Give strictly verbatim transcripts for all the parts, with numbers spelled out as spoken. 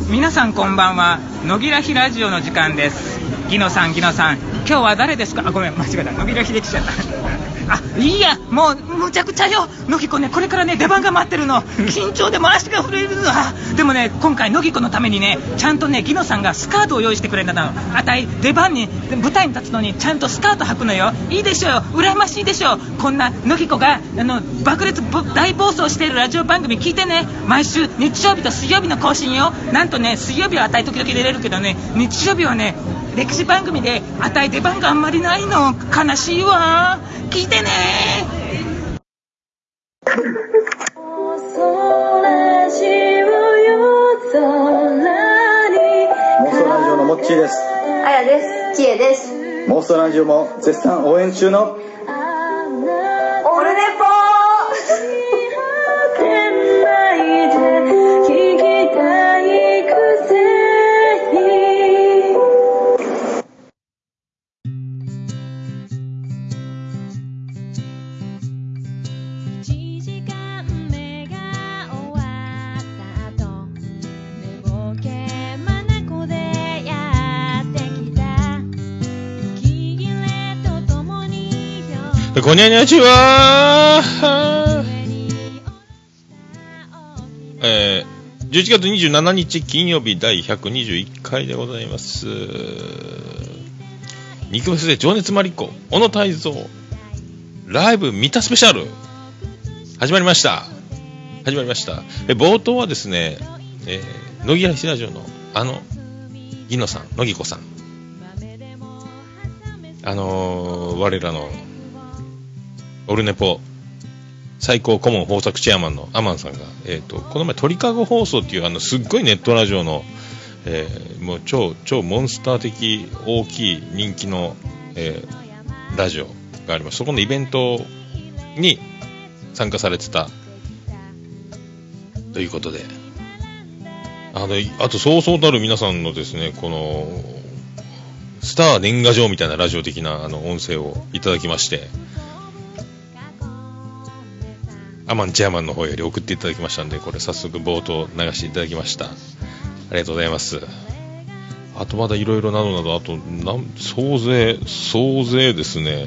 皆さんこんばんは。野木らひラジオの時間です。ギノさんギノさん、今日は誰ですか？あ、ごめん間違えた。野木らひできちゃったあ、いいや、もうむちゃくちゃよ。野木子ね、これからね出番が待ってるの。緊張でも足が震えるの。でもね、今回野木子のためにね、ちゃんとねギノさんがスカートを用意してくれたの。あたい出番に舞台に立つのにちゃんとスカート履くのよ。いいでしょう、羨ましいでしょう。こんな野木子があの爆裂大暴走しているラジオ番組聞いてね。毎週日曜日と水曜日の更新よ。なんとね、水曜日はあたい時々出れるけどね、日曜日はね歴史番組であたい出番があんまりないの。悲しいわ。聞いてね。 妄想ラジオのモッチーです。 あやです。ちえです。 妄想ラジオも絶賛応援中のオルネポこにゃにゃちはえー、じゅういちがつにじゅうしちにち金曜日第ひゃくにじゅういっかいでございます。肉フェスで情熱マリコ小野泰造ライブ見たスペシャル始まりました始まりましたえ冒頭はですね、えー、乃木らひラジオのあのギノさん、乃木子さん、あのー、我らのオルネポ最高顧問豊作チェアマンのアマンさんが、えー、とこの前鳥かご放送っていうあのすっごいネットラジオの、えー、もう超超モンスター的大きい人気の、えー、ラジオがあります。そこのイベントに参加されてたということで、あのあとそうそうたる皆さんのですね、このスター年賀状みたいなラジオ的なあの音声をいただきまして、アマンチェアマンの方より送っていただきましたんで、これ早速冒頭流していただきました。ありがとうございます。あとまだいろいろなどなど、あとなん総勢総勢ですね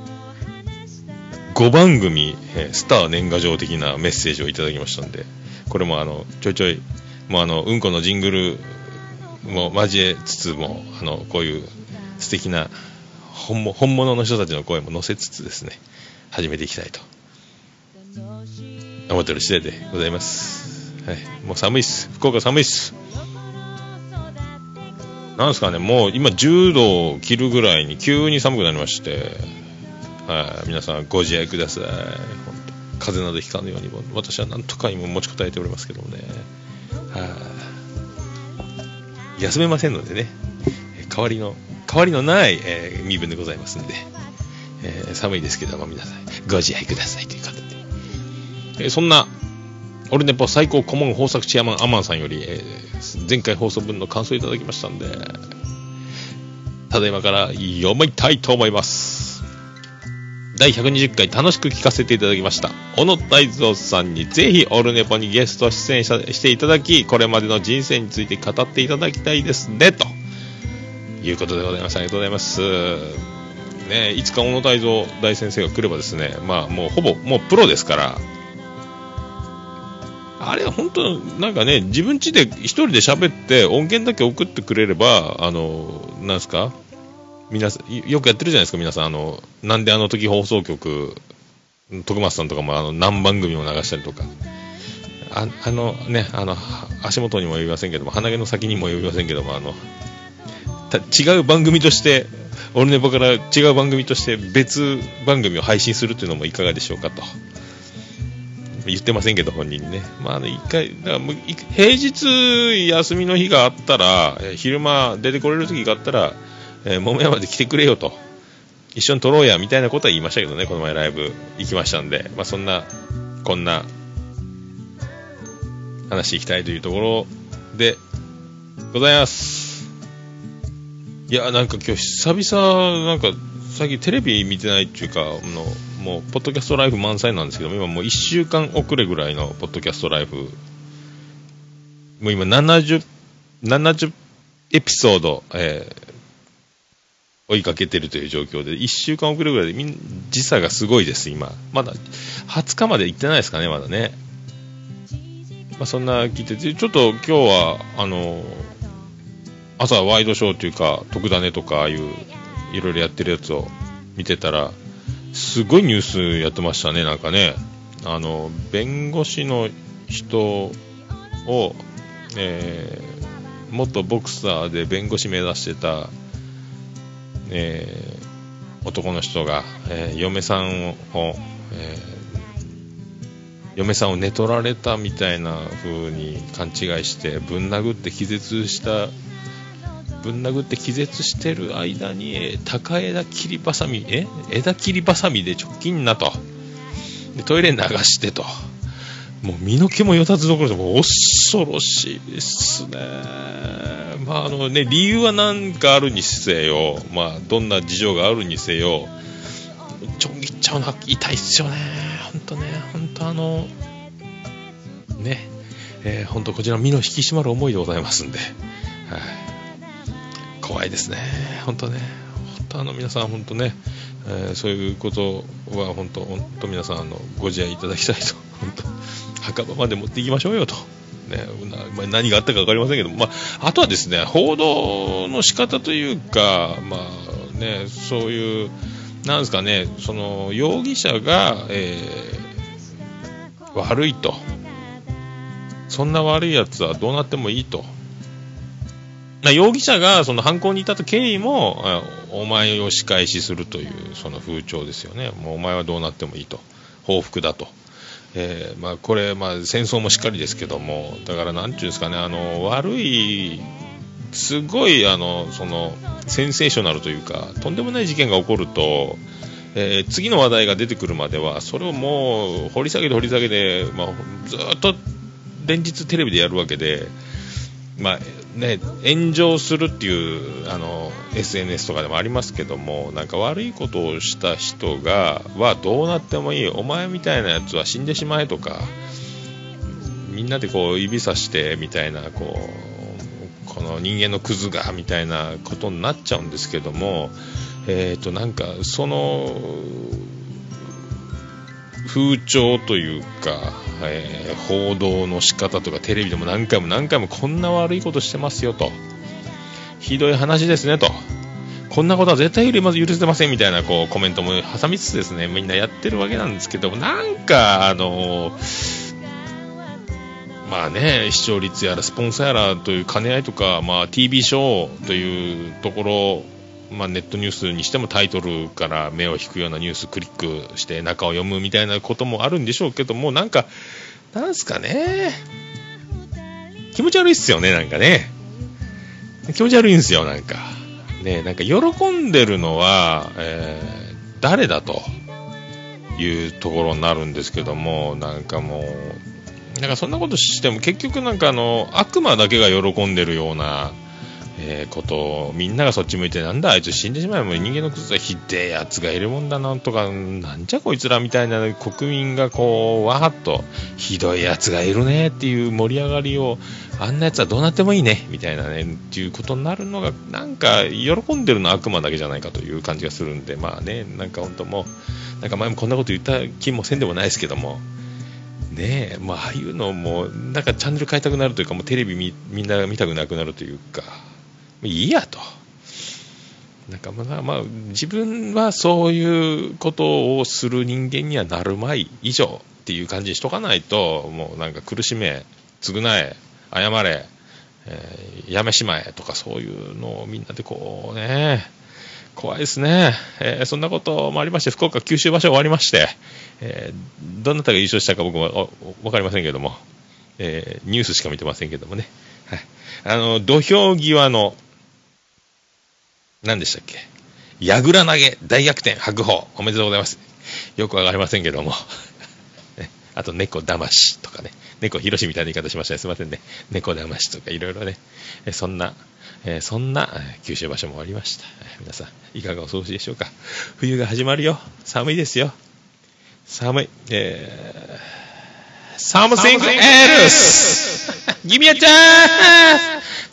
ごばんぐみ、えー、スター年賀状的なメッセージをいただきましたんで、これもあのちょいちょいもうあのうんこのジングルも交えつつも、あのこういう素敵な 本, 本物の人たちの声も載せつつですね、始めていきたいと思ってる次第でございます。はい、もう寒いっす。福岡寒いっす。なんですかね、もう今じゅうどを切るぐらいに急に寒くなりまして、はい、皆さんご自愛ください。本当風邪などひかぬように、私はなんとか今持ちこたえておりますけどもね、はい、休めませんのでね、代わりの代わりのない、えー、身分でございますんで、えー、寒いですけども皆さんご自愛くださいということで、えー、そんなオルネポ最高顧問豊作チェアマンアマンさんより、えー、前回放送分の感想いただきましたんで、ただいまから読みたいと思います。だいひゃくにじゅっかい楽しく聞かせていただきました小野泰造さんにぜひオルネポにゲスト出演していただき、これまでの人生について語っていただきたいですね、ということでございます。ありがとうございますね。いつか小野泰造大先生が来ればですね、まあもうほぼもうプロですから、あれは本当なんかね、自分家で一人で喋って音源だけ送ってくれれば、あのなんすか、皆さんよくやってるじゃないですか皆さん、あのなんであの時放送局徳松さんとかもあの何番組も流したりとか、あ, あのねあの足元にも呼びませんけども、鼻毛の先にも呼びませんけども、あの違う番組としてオルネポから違う番組として別番組を配信するというのもいかがでしょうかと言ってませんけど本人にね、まあ、あの一回だからもう平日休みの日があったら、えー、昼間出てこれる時があったら、えー、桃山で来てくれよと、一緒に撮ろうやみたいなことは言いましたけどね、この前ライブ行きましたんで、まあ、そんなこんな話していきたいというところでございます。いやなんか今日久々なんか最近テレビ見てないっていうか、のもうポッドキャストライフ満載なんですけど、今もういっしゅうかん遅れぐらいのポッドキャストライフ、もう今ななじゅっななじゅうエピソード、えー、追いかけてるという状況で、いっしゅうかん遅れぐらいでみん時差がすごいです、今。まだはつかまで行ってないですかね、まだね。まあ、そんな聞いてて、ちょっと今日は、あの、朝ワイドショーというか、特ダネとか、ああいう、いろいろやってるやつを見てたら、すごいニュースやってましたね、なんかね。あの、弁護士の人を、えー、元ボクサーで弁護士目指してた、えー、男の人が、えー、嫁さんを、えー嫁さんを寝取られたみたいな風に勘違いしてぶん殴って気絶したぶん殴って気絶してる間に高枝切りばさみえ枝切りばさみで直近なとでトイレ流してともう身の毛もよたつどころでもう恐ろしいですね。まああのね理由は何かあるにせよまあどんな事情があるにせよちょん切っちゃうのは痛いっすよね。ほんとねほんとあのねえー、ほんとこちら身の引き締まる思いでございますんで、はい、怖いですねほんとねほんとあの皆さんほんとね、えー、そういうことはほんとほんと皆さんあのご自愛いただきたいとほんと墓場まで持っていきましょうよとね、まあ、何があったか分かりませんけど、まあ、あとはですね報道の仕方というかまあねそういうなんですかねその容疑者が、えー、悪いとそんな悪いやつはどうなってもいいと容疑者がその犯行に至った経緯もお前を仕返しするというその風潮ですよね。もうお前はどうなってもいいと報復だと、えーまあ、これ、まあ、戦争もしっかりですけどもだからなんていうんですかねあの悪いすごいあのそのセンセーショナルというかとんでもない事件が起こると、えー、次の話題が出てくるまではそれをもう掘り下げて掘り下げて、まあ、ずっと連日テレビでやるわけで、まあね、炎上するっていうあの エスエヌエス とかでもありますけどもなんか悪いことをした人がはどうなってもいいお前みたいなやつは死んでしまえとかみんなでこう指さしてみたいなこうこの人間のクズがみたいなことになっちゃうんですけどもえーとなんかその風潮というか、えー、報道の仕方とかテレビでも何回も何回もこんな悪いことしてますよとひどい話ですねとこんなことは絶対許せませんみたいなこうコメントも挟みつつですねみんなやってるわけなんですけどなんかあのー、まあね視聴率やらスポンサーやらという兼ね合いとか、まあ、ティービー ショーというところまあ、ネットニュースにしてもタイトルから目を引くようなニュースクリックして中を読むみたいなこともあるんでしょうけどもなんかなんすかね気持ち悪いっすよねなんかね気持ち悪いんですよなんかねなんか喜んでるのは、えー、誰だというところになるんですけどもなんかもうなんかそんなことしても結局なんかあの悪魔だけが喜んでるようなえー、ことをみんながそっち向いてなんだあいつ死んでしまえも人間のクズはひでえやつがいるもんだなとかなんじゃこいつらみたいな国民がこうわーっとひどいやつがいるねっていう盛り上がりをあんなやつはどうなってもいいねみたいなねっていうことになるのがなんか喜んでるのは悪魔だけじゃないかという感じがするんでまあねなんか本当もうなんか前もこんなこと言った気もせんでもないですけどもねえまあああいうのもなんかチャンネル変えたくなるというかもうテレビ み, みんなが見たくなくなるというかいいやとなんかまあ、まあ、自分はそういうことをする人間にはなるまい以上っていう感じにしとかないともうなんか苦しめ償え謝れ、えー、やめしまえとかそういうのをみんなでこうね怖いですね、えー、そんなこともありまして福岡九州場所終わりまして、えー、どなたが優勝したか僕も分かりませんけども、えー、ニュースしか見てませんけどもね、はい、あの土俵際の何でしたっけ矢倉投げ大逆転白鵬おめでとうございますよくわかりませんけどもね、あと猫騙しとかね猫ひろしみたいな言い方しましたねすいませんね猫騙しとかいろいろねえそんな、えー、そんな九州場所もありました、えー、皆さんいかがお過ごしでしょうか冬が始まるよ寒いですよ寒いえー、something else give me a chance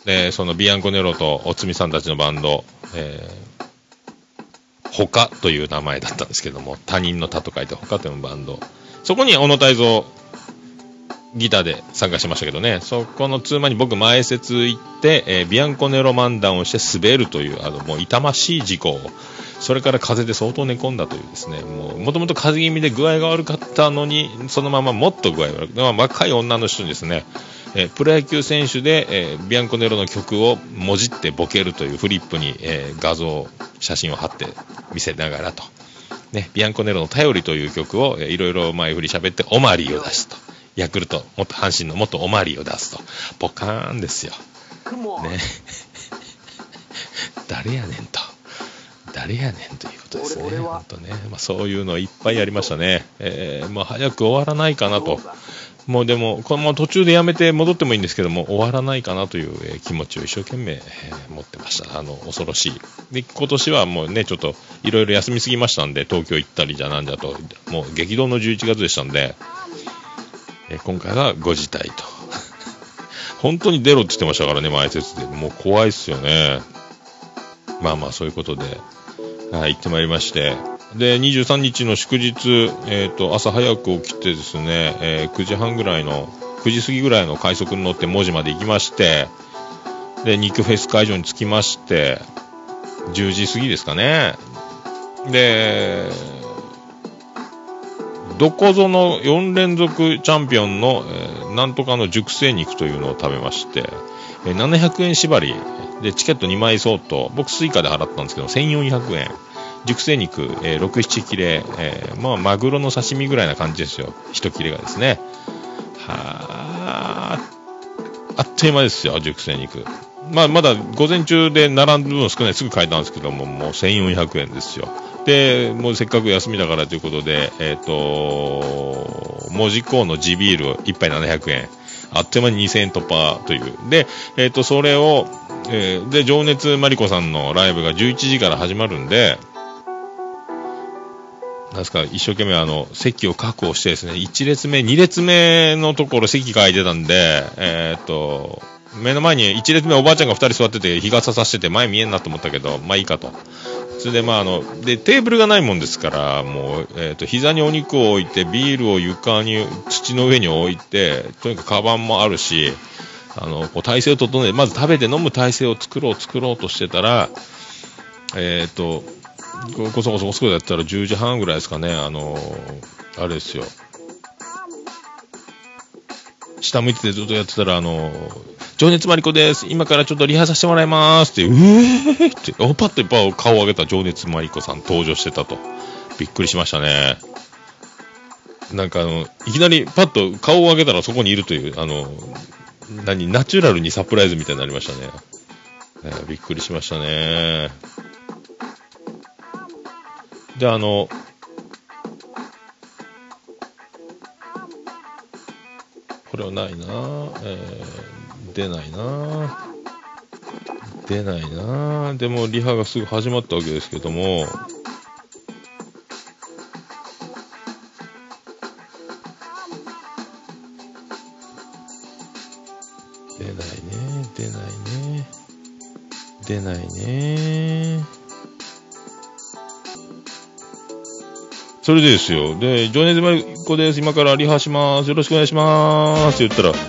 で、そのビアンコネロとおつみさんたちのバンド、えー、他という名前だったんですけども、他人の他と書いて他というバンド。そこに小野泰造、ギターで参加しましたけどね、そこのツーマンに僕前説行って、えー、ビアンコネロ漫談をして滑るという、あの、もう痛ましい事故を、それから風邪で相当寝込んだというですね、もう、もともと風邪気味で具合が悪かったのに、そのままもっと具合悪く、まあ、若い女の人にですね、えー、プロ野球選手で、えー、ビアンコネロの曲をもじってボケるというフリップに、えー、画像、写真を貼って見せながらと。ね、ビアンコネロの頼りという曲を、えー、いろいろ前振り喋ってオマリーを出すと。ヤクルト、もっと阪神のもっとオマリーを出すと。ポカーンですよ。ね。誰やねんと。誰やねんということですね。本当ね。まあ、そういうのいっぱいありましたね。えー、まあ、早く終わらないかなと。もうでも、この途中でやめて戻ってもいいんですけども、終わらないかなという、えー、気持ちを一生懸命、えー、持ってました。あの、恐ろしい。で、今年はもうね、ちょっといろいろ休みすぎましたんで、東京行ったりじゃなんじゃと、もう激動のじゅういちがつでしたんで、えー、今回はご辞退と。本当に出ろって言ってましたからね、前説で。もう怖いっすよね。まあまあ、そういうことで、はい、行ってまいりまして。で、にじゅうさんにちの祝日、えっと、朝早く起きてですね、えー、くじはんぐらいの、くじ過ぎぐらいの快速に乗って門司まで行きまして、で、肉フェス会場に着きまして、じゅうじ過ぎですかね。で、どこぞのよん連続チャンピオンの、えー、なんとかの熟成肉というのを食べまして、えー、ななひゃくえん縛りでチケットにまい相当、僕スイカで払ったんですけどせんよんひゃくえん、熟成肉、えー、ろく、なな切れ、えー、まあマグロの刺身ぐらいな感じですよ、一切れがですね。はー、あっという間ですよ、熟成肉。まあまだ午前中で並んでる分少ない、すぐ買えたんですけども、もうせんよんひゃくえんですよ。で、もうせっかく休みだからということで、えっと、門司港の地ビールをいっぱいななひゃくえん。あっという間ににせんえん突破という。で、えっと、それを、えー、で、情熱マリコさんのライブがじゅういちじから始まるんで、なんですか、一生懸命あの、席を確保してですね、いち列目、に列目のところ席が空いてたんで、えっと、目の前にいち列目おばあちゃんがふたり座ってて、日傘さしてて前見えんなと思ったけど、まあいいかと。それでまああの、で、テーブルがないもんですから、もう、えっと、膝にお肉を置いて、ビールを床に、土の上に置いて、とにかくカバンもあるし、あの、こう体勢を整えて、まず食べて飲む体勢を作ろう作ろうとしてたら、えっと、こそこそこそこやったらじゅうじはんぐらいですかね、あの、あれですよ。下向いててずっとやってたら、あの、情熱マリコです。今からちょっとリハさせてもらいますって、うえーって、おパッとパッ顔を上げた情熱マリコさん登場してたと。びっくりしましたね。なんかあの、いきなりパッと顔を上げたらそこにいるという、あの、何、ナチュラルにサプライズみたいになりましたね。えー、びっくりしましたね。で、あの、これはないなぁ、えー、出ないなぁ、出ないなぁ、でもリハがすぐ始まったわけですけども、出ないね、出ないね、出ないね。それでですよ。で、情熱マリコです。今からリハします。よろしくお願いします。って言ったら、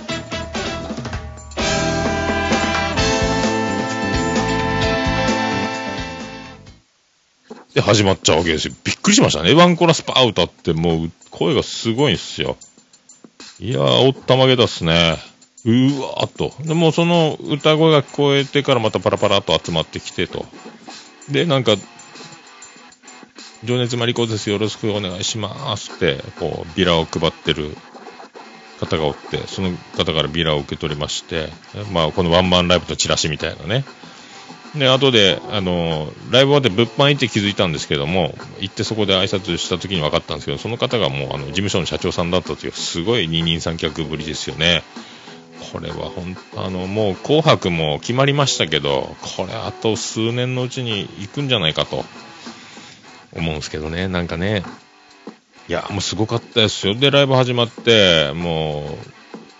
で、始まっちゃうわけですよ。びっくりしましたね。ワンコーラスパー歌って、もう、声がすごいんですよ。いやー、おったまげだっすね。うーわーっと。でも、その歌声が聞こえてからまたパラパラっと集まってきてと。で、なんか、情熱マリコです。よろしくお願いしますって、こう、ビラを配ってる方がおって、その方からビラを受け取りまして、まあ、このワンマンライブとチラシみたいなね。で、後で、あの、ライブ終わって物販行って気づいたんですけども、行ってそこで挨拶した時に分かったんですけど、その方がもう、あの、事務所の社長さんだったという、すごい二人三脚ぶりですよね。これはほん、あの、もう紅白も決まりましたけど、これあと数年のうちに行くんじゃないかと。思うんですけどね、なんかね、いや、もうすごかったですよ。で、ライブ始まって、も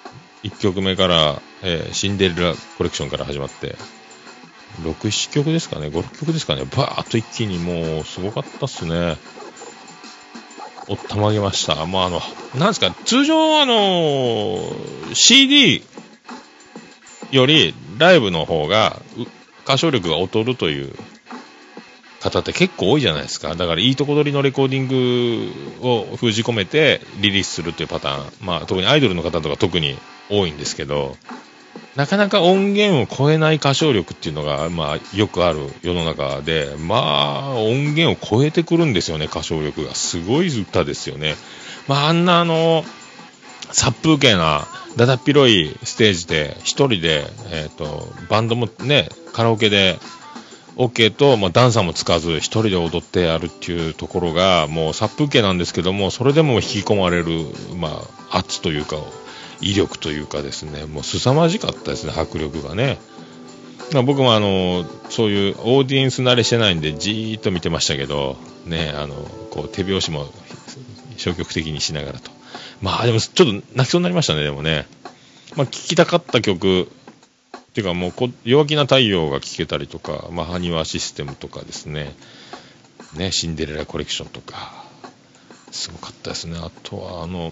いっきょくめから、えー、シンデレラコレクションから始まって、ろく、ななきょくですかね、ご、ろっきょくですかね、バーっと一気にもうすごかったっすね。おったまげました。まあ、あの、なんですか、通常あの、シーディー よりライブの方が歌唱力が劣るという方って結構多いじゃないですか。だからいいとこ取りのレコーディングを封じ込めてリリースするというパターン、まあ特にアイドルの方とか特に多いんですけど、なかなか音源を超えない歌唱力っていうのがまあよくある世の中で、まあ音源を超えてくるんですよね。歌唱力がすごい歌ですよね。まああんなあの殺風景なだだっ広いステージで一人でえっとバンドもねカラオケでOK と、まあ、ダンサーもつかず一人で踊ってやるっていうところがもう殺風景なんですけども、それでも引き込まれる、まあ、圧というか威力というかですね、もう凄まじかったですね、迫力がね。まあ、僕もあのそういうオーディエンス慣れしてないんでじーっと見てましたけどね、あのこう手拍子も消極的にしながらと、まあでもちょっと泣きそうになりましたね。でもね、まあ、聴きたかった曲っていうかもうこ弱気な太陽が聴けたりとか、まあ、埴輪システムとかですね、ねシンデレラコレクションとかすごかったですね。あとはあの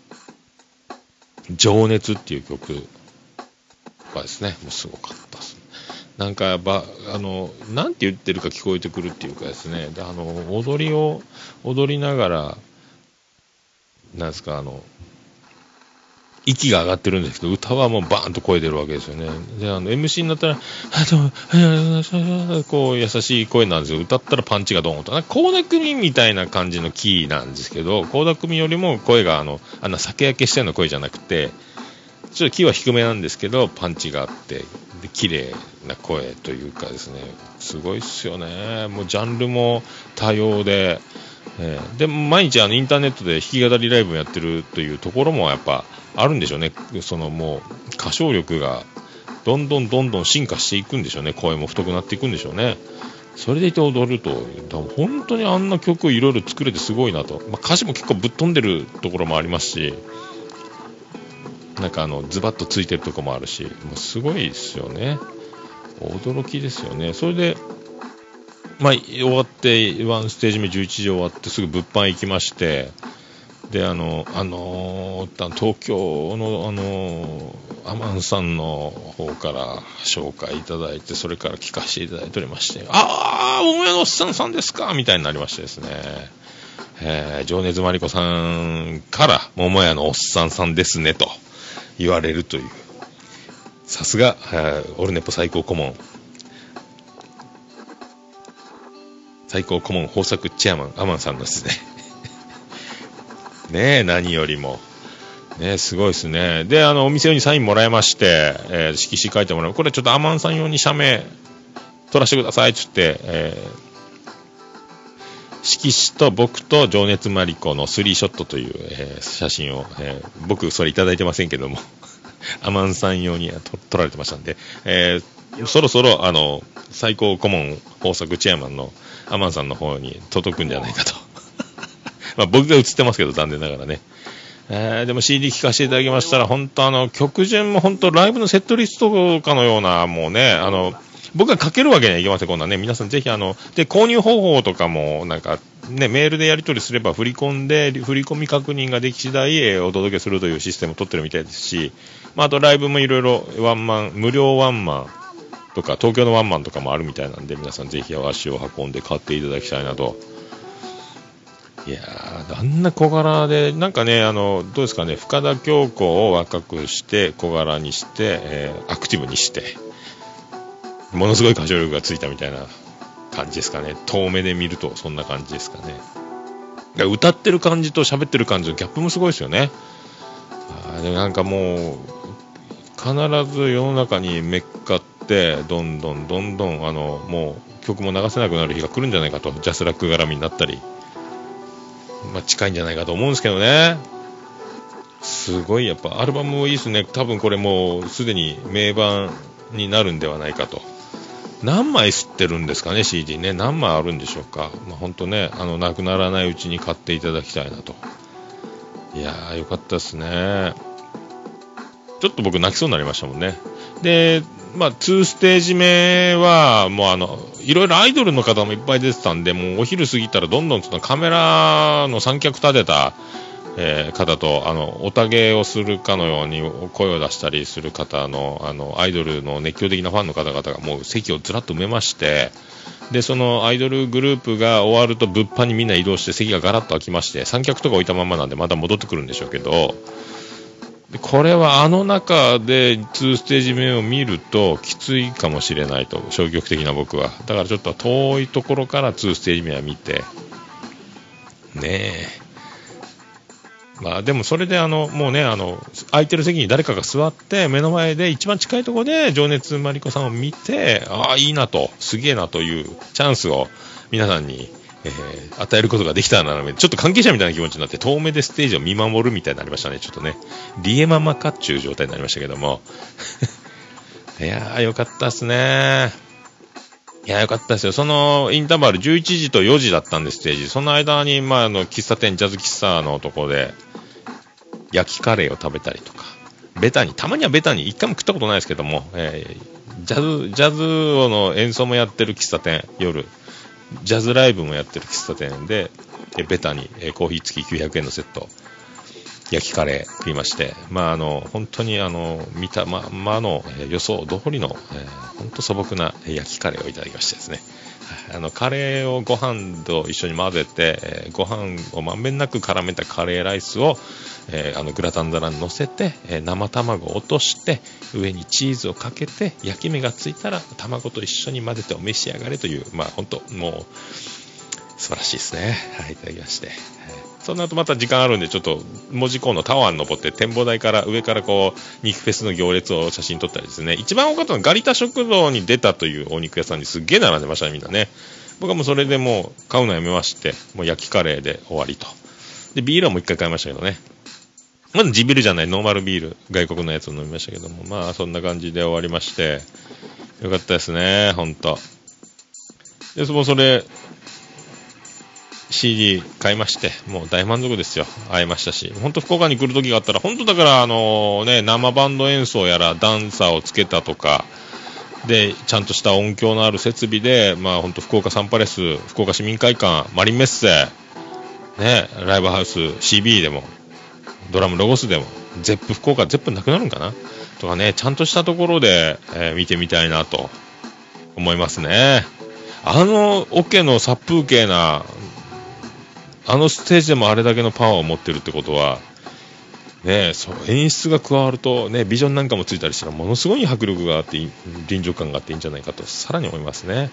情熱っていう曲とかですね、もうすごかったです。なんかばあのなんて言ってるか聞こえてくるっていうかですね、であの踊りを踊りながらなんですかあの息が上がってるんですけど、歌はもうバーンと声出るわけですよね。で、あの エムシー になったら、こう優しい声なんですよ。歌ったらパンチがドーンと。倖田來未みたいな感じのキーなんですけど、倖田來未よりも声があの、あんな酒焼けしたような声じゃなくて、ちょっとキーは低めなんですけど、パンチがあって、で、綺麗な声というかですね、すごいっすよね。もうジャンルも多様で、えー、で毎日あのインターネットで弾き語りライブもやってるというところもやっぱあるんでしょうね。そのもう歌唱力がどんどんどんどん進化していくんでしょうね。声も太くなっていくんでしょうね。それでいて踊ると本当にあんな曲いろいろ作れてすごいなと、まあ、歌詞も結構ぶっ飛んでるところもありますし、なんかあのズバッとついてるところもあるし、もうすごいですよね。驚きですよね。それでまあ、終わってワンステージ目じゅういちじ終わってすぐ物販行きまして、であのあの東京のあのアマンさんの方から紹介いただいて、それから聞かせていただいておりまして、ああ桃屋のおっさんさんですかみたいになりましてですね、えー、情熱マリコさんから桃屋のおっさんさんですねと言われるという、さすが、えー、オルネポ最高顧問最高顧問豊作チェアマンアマンさんのですねねえ何よりもねえすごいですね。であのお店用にサインもらいまして、えー、色紙書いてもらう。これちょっとアマンさん用に社名取らせてくださいっつって、えー、色紙と僕と情熱マリコのスリーショットという、えー、写真を、えー、僕それいただいてませんけどもアマンさん用に撮られてましたんで、えー、そろそろあの最高顧問豊作チェアマンのアマンさんの方に届くんじゃないかとまあ僕が映ってますけど残念ながらね、えー、でも シーディー 聴かせていただきましたら本当あの曲順も本当ライブのセットリストかのような、もうねあの僕がかけるわけにはいきません。こんなね皆さんぜひあので購入方法とかもなんかねメールでやり取りすれば振り込んで振り込み確認ができ次第、えー、お届けするというシステムを取ってるみたいですし、まあ、あとライブもいろいろワンマン無料ワンマンとか東京のワンマンとかもあるみたいなんで、皆さんぜひ足を運んで買っていただきたいなと。いやーあんな小柄でなんかねあのどうですかね、深田恭子を若くして小柄にして、えー、アクティブにしてものすごい歌唱力がついたみたいな感じですかね。遠目で見るとそんな感じですかね。だ歌ってる感じと喋ってる感じのギャップもすごいですよね。あでなんかもう必ず世の中にめっかってどんどんどんどんあのもう曲も流せなくなる日が来るんじゃないかと、ジャスラック絡みになったり、まあ、近いんじゃないかと思うんですけどね。すごいやっぱアルバムもいいですね。多分これもうすでに名盤になるんではないかと。何枚吸ってるんですかね シーディー ね。何枚あるんでしょうか。まあ、本当ねあのなくならないうちに買っていただきたいなと。いやーよかったですね。 ちょっと僕泣きそうになりましたもんね。で、まあ、にステージ目は、もうあの、いろいろアイドルの方もいっぱい出てたんで、もうお昼過ぎたらどんどんそのカメラの三脚立てた、えー、方と、あの、おたげをするかのように声を出したりする方の、あの、アイドルの熱狂的なファンの方々がもう席をずらっと埋めまして、で、そのアイドルグループが終わると物販にみんな移動して席がガラッと空きまして、三脚とか置いたままなんでまた戻ってくるんでしょうけど、これはあの中でにステージ目を見るときついかもしれないと、消極的な僕は。だからちょっと遠いところからにステージ目は見て、ねえ。まあでもそれであの、もうね、あの、空いてる席に誰かが座って、目の前で一番近いところで情熱マリコさんを見て、ああ、いいなと、すげえなというチャンスを皆さんに、えー、与えることができたらな、ちょっと関係者みたいな気持ちになって、遠目でステージを見守るみたいになりましたね。ちょっとね、リエママかっちゅう状態になりましたけども。いやー、よかったっすね。いやー、よかったですよ。そのインターバルじゅういちじとよじだったんで、ステージ。その間に、まあ、あの、喫茶店、ジャズ喫茶のところで、焼きカレーを食べたりとか、ベタに、たまにはベタに、一回も食ったことないですけども、えー、ジャズ、ジャズの演奏もやってる喫茶店、夜、ジャズライブもやってる喫茶店で、えベタに、えー、コーヒー付ききゅうひゃくえんのセット、焼きカレー食いまして、まあ、あの、本当にあの、見たままの、えー、予想通りの、えー、本当素朴な焼きカレーをいただきましてですね、あの、カレーをご飯と一緒に混ぜて、えー、ご飯をまんべんなく絡めたカレーライスを、えー、あのグラタン皿に乗せて、えー、生卵を落として上にチーズをかけて焼き目がついたら卵と一緒に混ぜてお召し上がれという、まあ本当もう素晴らしいですね。はい、いただきまして、はい、その後また時間あるんでちょっと門司港のタワーに登って展望台から上からこう肉フェスの行列を写真撮ったりですね。一番多かったのはガリタ食堂に出たというお肉屋さんにすっげえ並んでましたね、みんなね。僕はもうそれでもう買うのやめまして、もう焼きカレーで終わりと。でビールはもう一回買いましたけどね。まず地ビールじゃないノーマルビール、外国のやつを飲みましたけども、まあそんな感じで終わりまして、よかったですね、ほんと。で、そそれ シーディー 買いまして、もう大満足ですよ。会えましたし、ほんと福岡に来る時があったら、ほんとだからあのね、生バンド演奏やらダンサーをつけたとかで、ちゃんとした音響のある設備で、まあほんと福岡サンパレス、福岡市民会館、マリンメッセね、ライブハウス シービー でもドラムロゴスでもゼップ福岡ゼップなくなるんかなとかね、ちゃんとしたところで、えー、見てみたいなと思いますね。あのオケの殺風景なあのステージでもあれだけのパワーを持ってるってことはね、そう演出が加わるとね、ビジョンなんかもついたりしたらものすごい迫力があって臨場感があっていいんじゃないかとさらに思いますね。はい、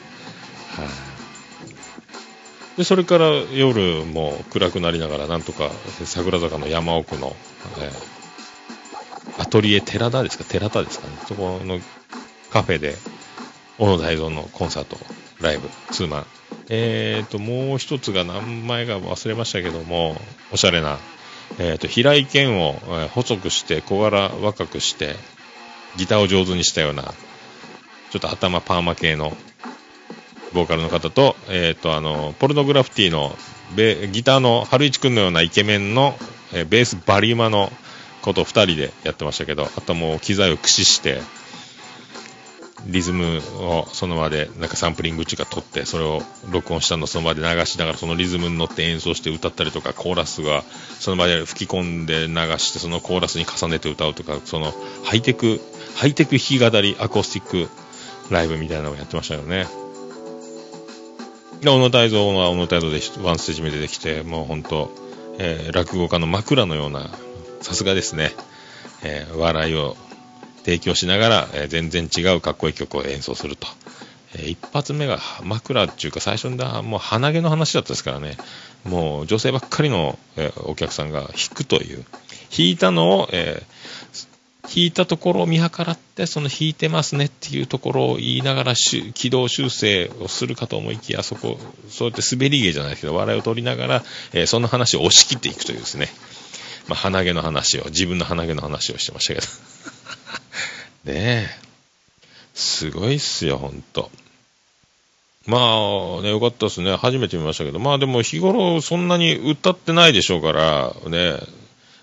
でそれから夜も暗くなりながらなんとか桜坂の山奥の、えー、アトリエ寺田ですか寺田ですかね、そこのカフェで小野大蔵のコンサートライブツーマン、えーともう一つが何枚か忘れましたけども、おしゃれな、えーと平井堅を、えー、細くして小柄若くしてギターを上手にしたようなちょっと頭パーマ系のボーカルの方と、えーと、あの、ポルノグラフィティのベギターの春一くんのようなイケメンの、えー、ベースバリウマのことをふたりでやってましたけど、あともう機材を駆使して、リズムをその場で、なんかサンプリング中か取って、それを録音したのをその場で流しながら、そのリズムに乗って演奏して歌ったりとか、コーラスがその場で吹き込んで流して、そのコーラスに重ねて歌うとか、そのハイテク、ハイテク弾き語りアコースティックライブみたいなのをやってましたよね。で小野泰造は小野泰造でワンステージ目出てきて、もう本当、えー、落語家の枕のような、さすがですね、えー、笑いを提供しながら、えー、全然違うかっこいい曲を演奏すると、えー、一発目が枕っていうか最初にだもう鼻毛の話だったですからね、もう女性ばっかりの、えー、お客さんが弾くという、弾いたのを、えー弾いたところを見計らって、その弾いてますねっていうところを言いながら軌道修正をするかと思いきや、そこそうやって滑り芸じゃないですけど笑いを取りながら、えー、その話を押し切っていくというですね、まあ、鼻毛の話を自分の鼻毛の話をしてましたけどねえすごいっすよほんと。まあね、よかったですね。初めて見ましたけど、まあでも日頃そんなに歌ってないでしょうからね、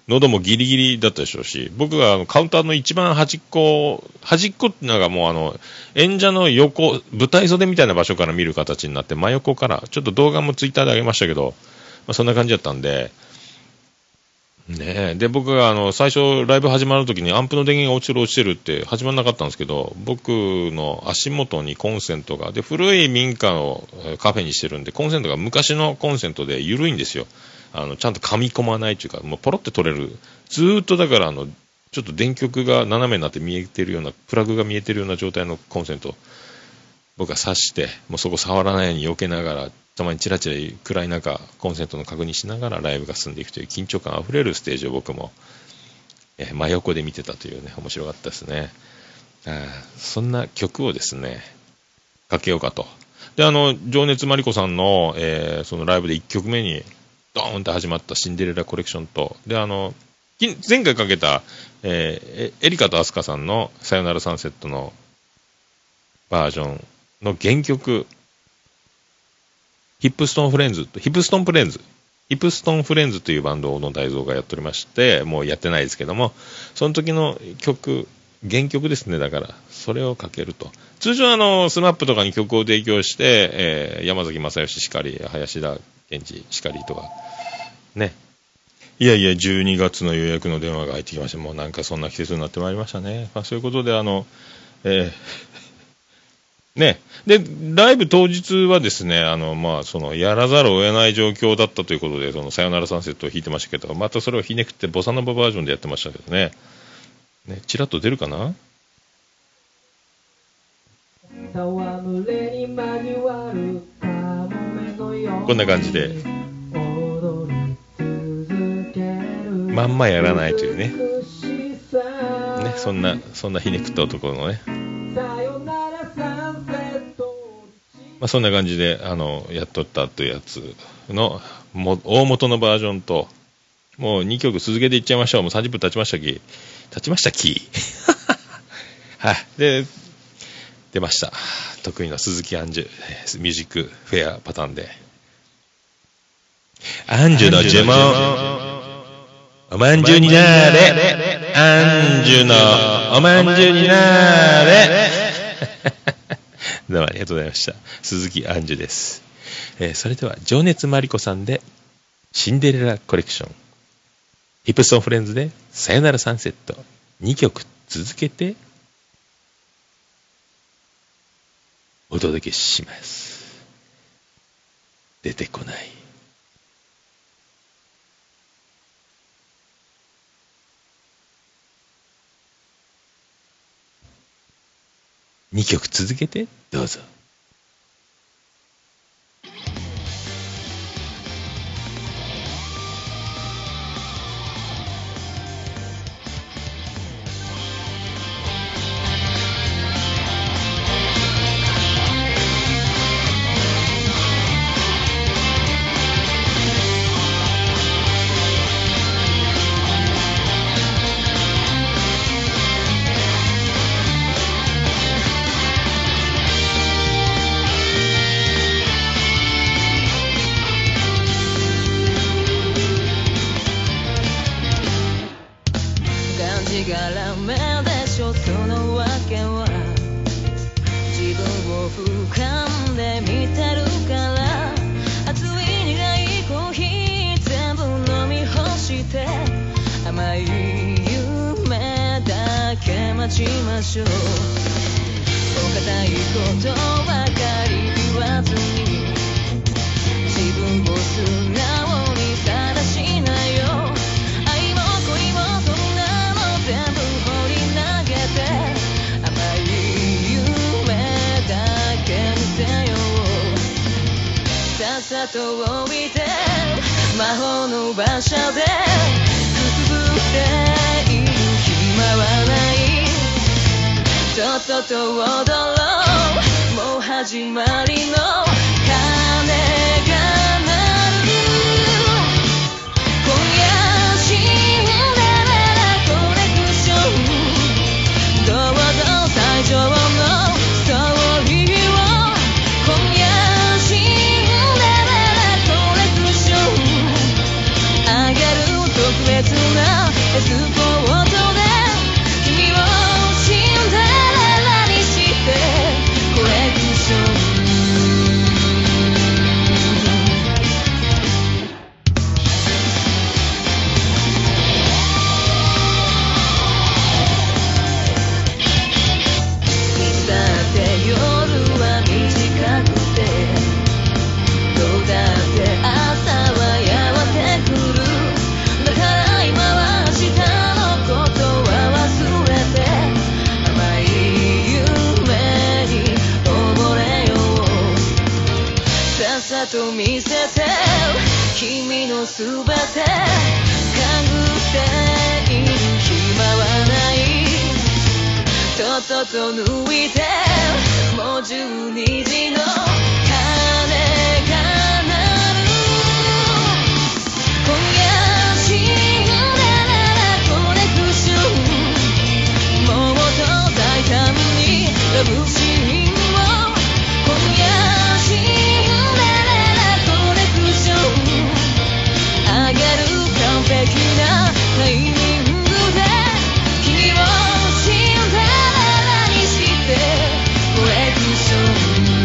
喉もギリギリだったでしょうし、僕があのカウンターの一番端っこ、端っこってのがもうあの、演者の横、舞台袖みたいな場所から見る形になって、真横から、ちょっと動画もツイッターで上げましたけど、まあ、そんな感じだったんで、ねえ、で、僕があの、最初ライブ始まるときにアンプの電源が落ちてる落ちてるって始まらなかったんですけど、僕の足元にコンセントが、で、古い民家をカフェにしてるんで、コンセントが昔のコンセントで緩いんですよ。あのちゃんと噛み込まないというか、もうポロって取れる。ずーっとだからあのちょっと電極が斜めになって見えてるような、プラグが見えてるような状態のコンセント僕が挿して、もうそこ触らないように避けながら、たまにチラチラ暗い中コンセントの確認しながらライブが進んでいくという緊張感あふれるステージを僕も、えー、真横で見てたというね、面白かったですね。あ、そんな曲をですねかけようかと。で、あの情熱マリコさんの、えー、そのライブでいっきょくめにドーンって始まったシンデレラコレクションと、で、あの、前回かけた、えー、エリカとアスカさんのさよならサンセットのバージョンの原曲、ヒップストンフレンズ、ヒップストンフレンズ、ヒップストンフレンズというバンドの大蔵がやっておりまして、もうやってないですけども、その時の曲、原曲ですね、だから、それをかけると。通常あの、スマップとかに曲を提供して、えー、山崎正義しかり、林田健二しかりとか、ね。いやいや、じゅうにがつの予約の電話が入ってきまして、もうなんかそんな季節になってまいりましたね。まあ、そういうことで、あの、えー、ね。で、ライブ当日はですね、あの、まあ、その、やらざるを得ない状況だったということで、その、さよならサンセットを弾いてましたけど、またそれをひねくってボサノババージョンでやってましたけどね。ね、チラッと出るかな？こんな感じで。まんまやらないというね。ね、そんな、そんなひねくった男のね。まあ、そんな感じで、あの、やっとったというやつの、も、大元のバージョンと、もうにきょく続けていっちゃいましょう。もうさんじゅっぷん経ちましたき。経ちましたき。はい。で、出ました。得意の鈴木アンジュ、ミュージックフェアパターンで。アンジュの呪文。おまんじゅうになーれ。アンジュのおまんじゅうになーれ。どうもありがとうございました。鈴木アンジュです。えー、それでは、情熱マリコさんで、シンデレラコレクション。ヒップストンフレンズで、さよならサンセット。にきょく続けて、お届けします。出てこない。にきょく続けてどうぞ。 別なだと見せて君のすべて勘ぐっている暇はないとっとと抜いてもうじゅうにじの鐘が鳴る今夜シンデレラコレクションもっと大胆にラブシーンを今夜シンデレラコレクションあげる完璧なタイミングで君をシンデレラにしてコレクション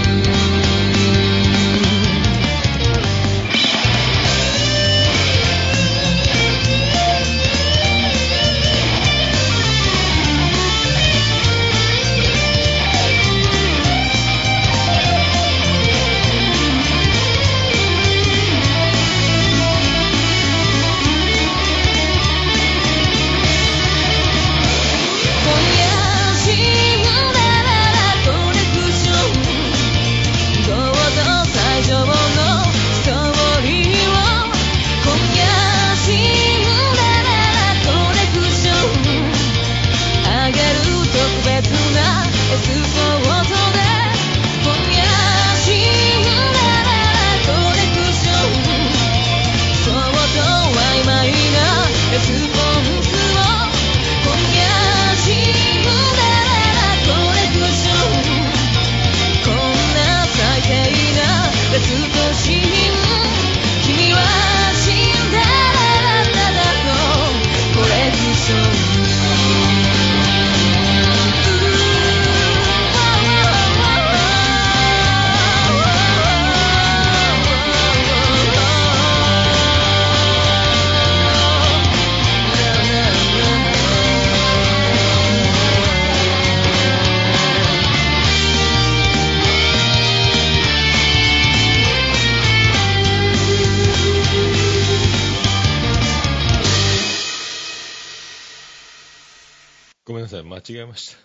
間違えました。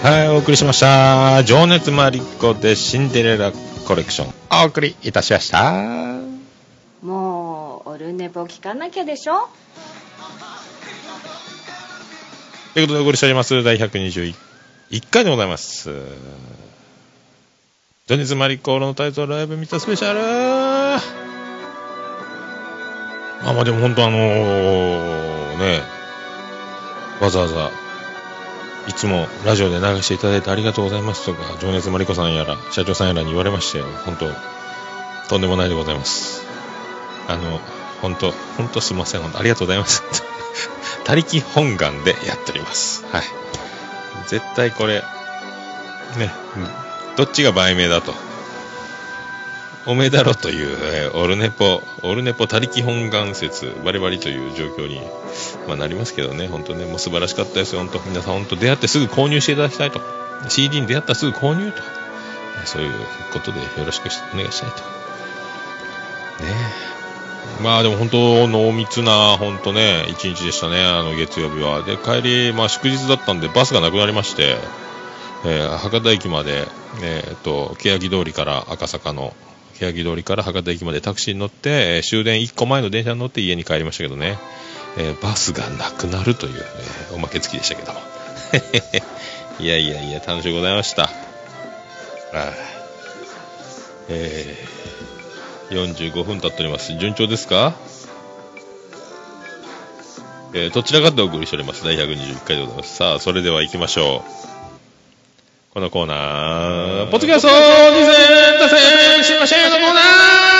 はい、お送りしました。情熱マリコでシンデレラコレクションお送りいたしました。 もうオルネポ聞かなきゃでしょ。 ということでお送りしておりますだいひゃくにじゅういっかいでございます。情熱マリコのタイトルライブ見たスペシャル。あ、まあでも本当あのー、ねわざわざいつもラジオで流していただいてありがとうございますとか情熱マリコさんやら社長さんやらに言われまして、本当とんでもないでございます。あの本当本当すみません、本当ありがとうございます他力本願でやっております。はい、絶対これね、どっちが売名だとおめえだろという、えー、オルネポオルネポ他力本願説バリバリという状況に、まあ、なりますけどね、本当ね、もう素晴らしかったですよ。本当皆さん本当出会ってすぐ購入していただきたいと、 シーディー に出会ったらすぐ購入と、そういうことでよろしくお願いしたいとね。まあでも本当濃密な本当ね一日でしたね、あの月曜日は。で帰り、まあ、祝日だったんでバスがなくなりまして、えー、博多駅まで、えー、と欅通りから赤坂の欅通りから博多駅までタクシーに乗って、えー、終電いっこまえの電車に乗って家に帰りましたけどね、えー、バスがなくなるという、ね、おまけ付きでしたけどもいやいやいや楽しゅうございました。あ、えー、よんじゅうごふん経っております。順調ですか？えー、どちらかとお送りしておりますだいひゃくにじゅういっかいでございます。さあそれでは行きましょう。このコーナー、ポッドキャストにせん達成しましょうのコーナー。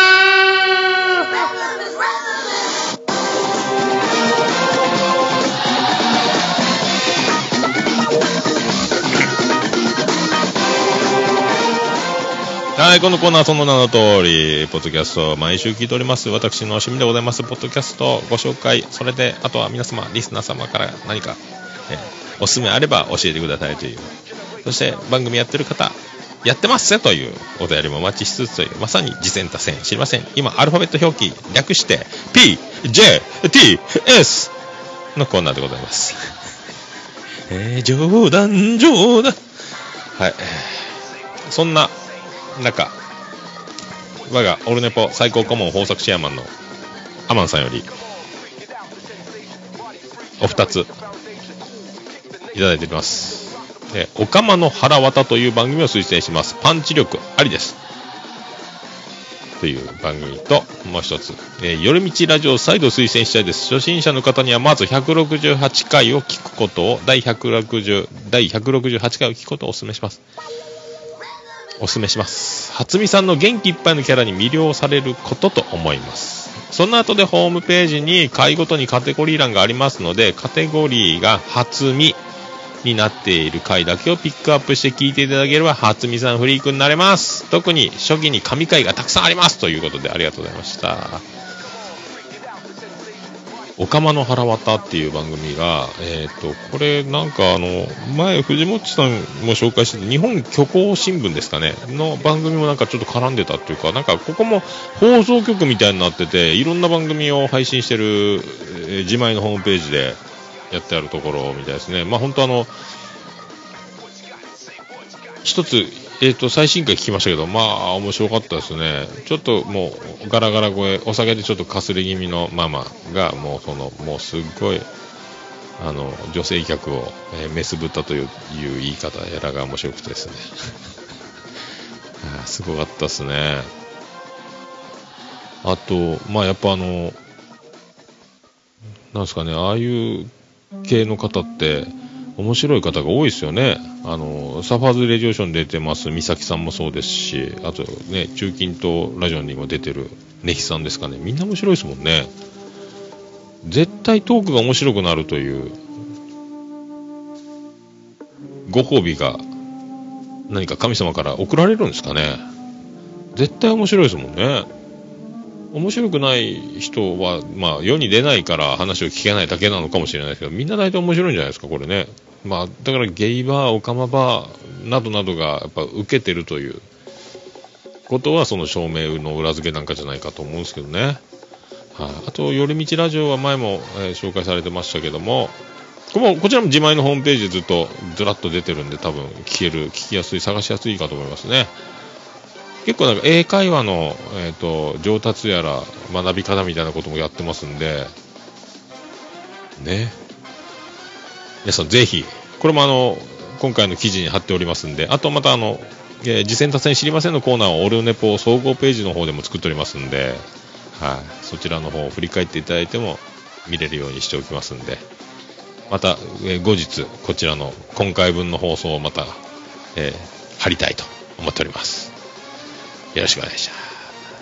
はい、このコーナーはその名の通り、ポッドキャスト毎週聞いております。私の趣味でございます。ポッドキャストご紹介、それであとは皆様、リスナー様から何か、えー、おすすめあれば教えてくださいという。そして番組やってる方やってますよというお便りもお待ちしつつという、まさに次戦多戦知りません。今アルファベット表記略して ピージェーティーエス のコーナーでございます。えー、冗談冗談。はい、そんな中、我がオルネポ最高顧問豊作チェアマンのアマンさんよりお二ついただいております。えおかまの腹渡という番組を推薦します。パンチ力ありですという番組と、もう一つ、えー、夜道ラジオを再度推薦したいです。初心者の方にはまずひゃくろくじゅうはちかいを聞くことを第ひゃくろくじゅう第ひゃくろくじゅうはちかいを聞くことをお勧めしますお勧めします初見さんの元気いっぱいのキャラに魅了されることと思います。その後でホームページに回ごとにカテゴリー欄がありますので、カテゴリーが初見になっている回だけをピックアップして聞いていただければ初見さんフリークになれます。特に初期に神回がたくさんありますということで、ありがとうございました。おかまの腹渡っていう番組が、えっとこれなんかあの前藤本さんも紹介してた日本虚構新聞ですかねの番組もなんかちょっと絡んでたっていうか、なんかここも放送局みたいになってて、いろんな番組を配信してる、えー、自前のホームページでやってあるところみたいですね。まあ本当あの一つ、えーと最新回聞きましたけど、まあ面白かったですね。ちょっともうガラガラ声、お酒でちょっとかすれ気味のママがもうそのもうすっごいあの女性客を、えー、メス豚という、いう言い方やらが面白くてですねあすごかったですね。あとまあやっぱあのなんですかね、ああいう系の方って面白い方が多いですよね。あのサファーズレディオションに出てます美咲さんもそうですし、あとね中近東ラジオにも出てるネヒさんですかね、みんな面白いですもんね。絶対トークが面白くなるというご褒美が何か神様から送られるんですかね。絶対面白いですもんね。面白くない人は、まあ、世に出ないから話を聞けないだけなのかもしれないですけど、みんな大体面白いんじゃないですかこれね。まあ、だからゲイバー、オカマバーなどなどがやっぱ受けてるということはその証明の裏付けなんかじゃないかと思うんですけどね。はい、あと夜道ラジオは前も、えー、紹介されてましたけども、こここちらも自前のホームページでずっとずらっと出てるんで、多分聞ける、聞きやすい、探しやすいかと思いますね。結構なんか英会話の、えーと、上達やら学び方みたいなこともやってますんでね。皆さんぜひこれもあの今回の記事に貼っておりますんで、あとまたあの、えー、次戦多戦知りませんのコーナーをオルネポ総合ページの方でも作っておりますんで、はい、そちらの方を振り返っていただいても見れるようにしておきますんで、また、えー、後日こちらの今回分の放送をまた、えー、貼りたいと思っております。よろしくお願いします。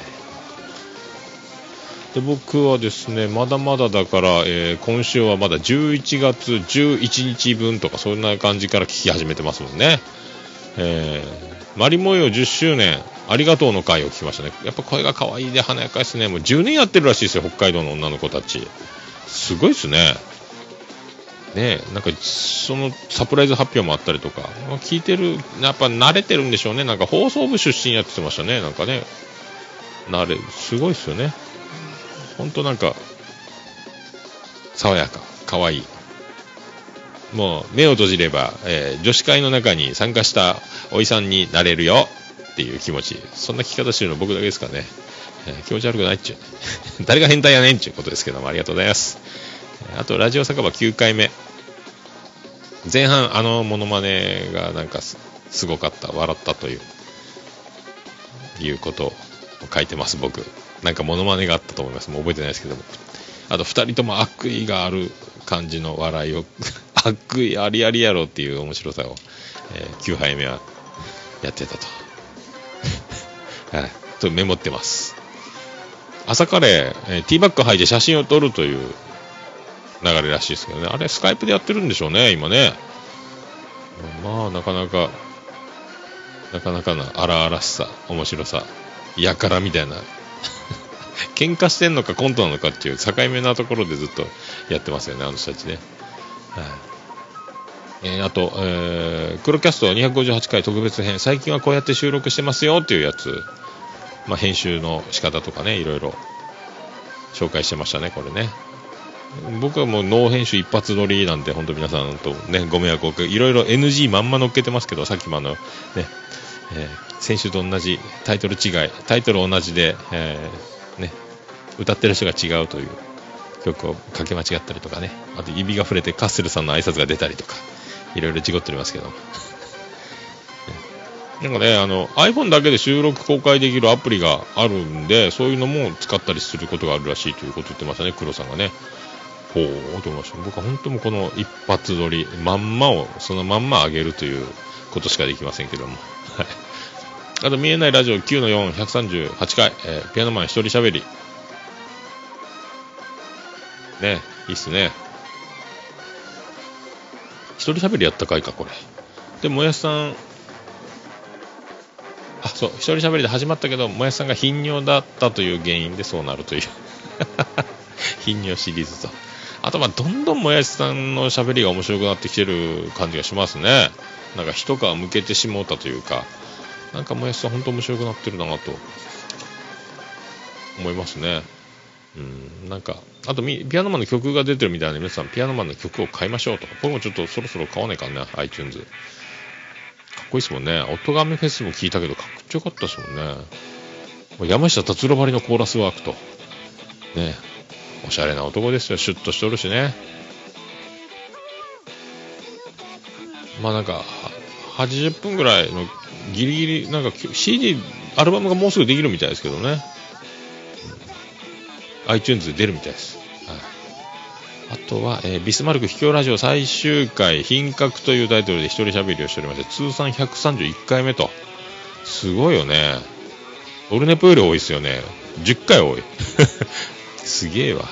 で僕はですね、まだまだだから、えー、今週はまだじゅういちがつじゅういちにちぶんとかそんな感じから聞き始めてますもんね。えー、マリモヨじゅっしゅうねんありがとうの回を聞きましたね。やっぱ声が可愛いで華やかですね。もうじゅうねんやってるらしいですよ、北海道の女の子たち。すごいですね。ねえ、なんかそのサプライズ発表もあったりとか、聞いてる、やっぱ慣れてるんでしょうね。なんか放送部出身やってましたね。なんかね、慣れすごいですよね。本当なんか爽やか、可愛い。もう目を閉じれば、えー、女子会の中に参加したおいさんになれるよっていう気持ち。そんな聞き方してるの僕だけですかね。えー、気持ち悪くないっちゅう誰が変態やねんっちゅうことですけども、ありがとうございます。あとラジオ酒場きゅうかいめ、前半あのモノマネがなんか す, すごかった、笑ったといういうことを書いてます。僕なんかモノマネがあったと思います。もう覚えてないですけども、あとふたりとも悪意がある感じの笑いを悪意ありありやろっていう面白さを、えー、きゅうはいめはやってたとはい、とメモってます。朝カレー、えー、ティーバッグ履いて写真を撮るという流れらしいですけどね。あれスカイプでやってるんでしょうね今ね。まあなかなかなかなかな荒々しさ、面白さ、やからみたいな喧嘩してんのかコントなのかっていう境目なところでずっとやってますよね、あの人たちね。はい、えー、あと、えー、黒キャストにひゃくごじゅうはちかい特別編、最近はこうやって収録してますよっていうやつ、まあ、編集の仕方とかね、いろいろ紹介してましたね。これね、僕はもうノー編集一発撮りなんで、本当皆さんとねご迷惑をいろいろ エヌジー まんま乗っけてますけど、さっきもあのね、 えー、先週と同じタイトル違い、タイトル同じで、えーね、歌ってる人が違うという曲をかけ間違ったりとかね、あと指が触れてカッセルさんの挨拶が出たりとか、いろいろ事故っておりますけどなんかね、あの iPhone だけで収録公開できるアプリがあるんで、そういうのも使ったりすることがあるらしいということを言ってましたね、黒さんがね。ほうと思いました。僕は本当もこの一発撮りまんまをそのまんま上げるということしかできませんけどもあと見えないラジオ きゅうのよん、ひゃくさんじゅうはちかい、えー、ピアノマン一人喋りね、いいっすね。一人喋りやった回かこれで、もやしさん、あ、そう、一人喋りで始まったけど、もやしさんが頻尿だったという原因でそうなるという頻尿シリーズと、あとまあどんどんもやしさんの喋りが面白くなってきてる感じがしますね。なんか一皮向けてしもうたというか、なんかもやしさん本当面白くなってるなと思いますね。うん、なんかあとピアノマンの曲が出てるみたいなので、皆さんピアノマンの曲を買いましょうと。僕もちょっとそろそろ買わないかな、 iTunes かっこいいですもんね。音亀フェスも聞いたけどかっちょよかったですもんね。山下達郎ばりのコーラスワークとね、おしゃれな男ですよ。シュッとしとるしね。まあなんかはちじゅっぷんぐらいのギリギリなんか シーディー アルバムがもうすぐできるみたいですけどね、うん、iTunes で出るみたいです、はい、あとは、えー、ビスマルク秘境ラジオ最終回品格というタイトルで一人喋りをしておりまして、通算ひゃくさんじゅういっかいめと、すごいよね。オルネポより多いですよね。じゅっかい多いすげえわ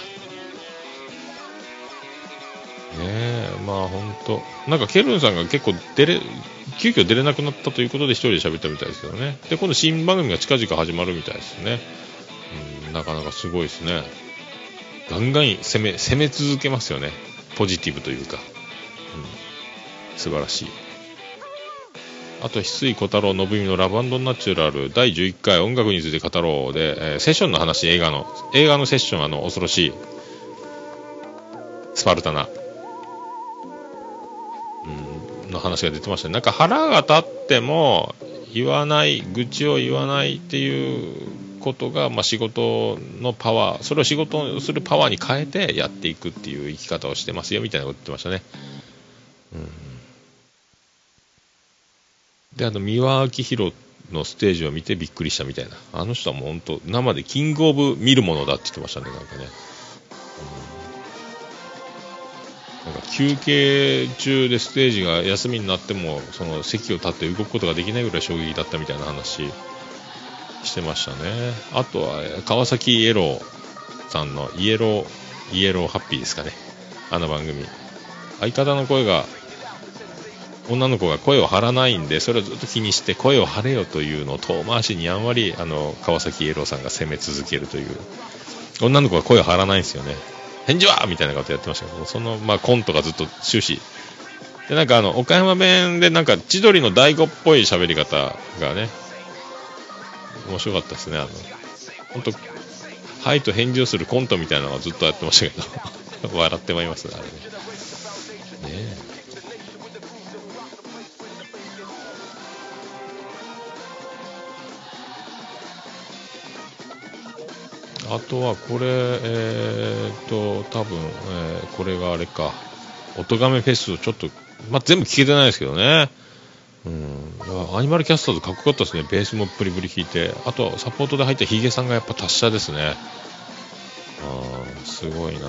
ね。えまあ本当なんかケルンさんが結構出れ急遽出れなくなったということで一人で喋ったみたいですけどね。で今度新番組が近々始まるみたいですね、うん、なかなかすごいですね。ガンガン攻め攻め続けますよね。ポジティブというか、うん、素晴らしい。あと翡翠小太郎信美のラブ&ナチュラルだいじゅういっかい音楽について語ろうで、えー、セッションの話、映画の映画のセッション、あの恐ろしいスパルタナ、うん、の話が出てましたね。なんか腹が立っても言わない、愚痴を言わないっていうことが、まあ、仕事のパワー、それを仕事をするパワーに変えてやっていくっていう生き方をしてますよみたいなこと言ってましたね。うんで、あの三輪明宏のステージを見てびっくりしたみたいな、あの人はもう本当生でキングオブ見るものだって言ってましたね。なんかね、うん、なんか休憩中でステージが休みになってもその席を立って動くことができないぐらい衝撃だったみたいな話してましたね。あとは川崎イエローさんのイエローイエローハッピーですかね、あの番組、相方の声が女の子が声を張らないんで、それをずっと気にして声を張れよというのを遠回しにやんわりあの川崎イエローさんが攻め続けるという、女の子が声を張らないんですよね。返事はみたいなことやってましたけど、その、まあ、コントがずっと終始で、なんかあの岡山弁でなんか千鳥の大悟っぽい喋り方がね面白かったですね。あの本当はいと返事をするコントみたいなのをずっとやってましたけど笑ってまいりますね、あれね。ねえあとはこれ、えー、と多分、えー、これがあれか、音亀フェスをちょっと、まあ、全部聞けてないですけどね、うん、アニマルキャスターズかっこよかったですね。ベースもプリプリ弾いて、あとサポートで入ったヒゲさんがやっぱ達者ですね。あすごいな。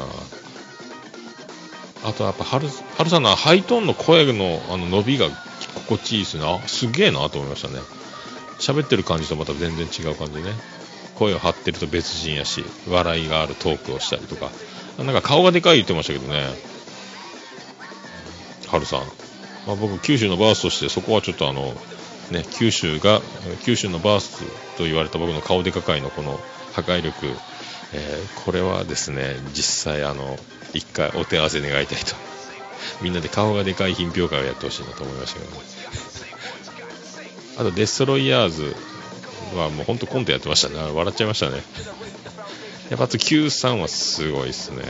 あとやっぱ春さんのハイトーンの声 の, あの伸びが心地いいですね。あすげえなと思いましたね。喋ってる感じとまた全然違う感じね。声を張ってると別人やし、笑いがあるトークをしたりとか、なんか顔がでかい言ってましたけどね、春さん、まあ、僕九州のバースとしてそこはちょっとあのね、九州が九州のバースと言われた僕の顔でかかいのこの破壊力、えー、これはですね実際あの一回お手合わせ願いたいと、みんなで顔がでかい品評会をやってほしいなと思いましたけどね。あとデストロイヤーズはもう本当コントやってましたね。笑っちゃいましたね。やっぱあと Q さんはすごいですね。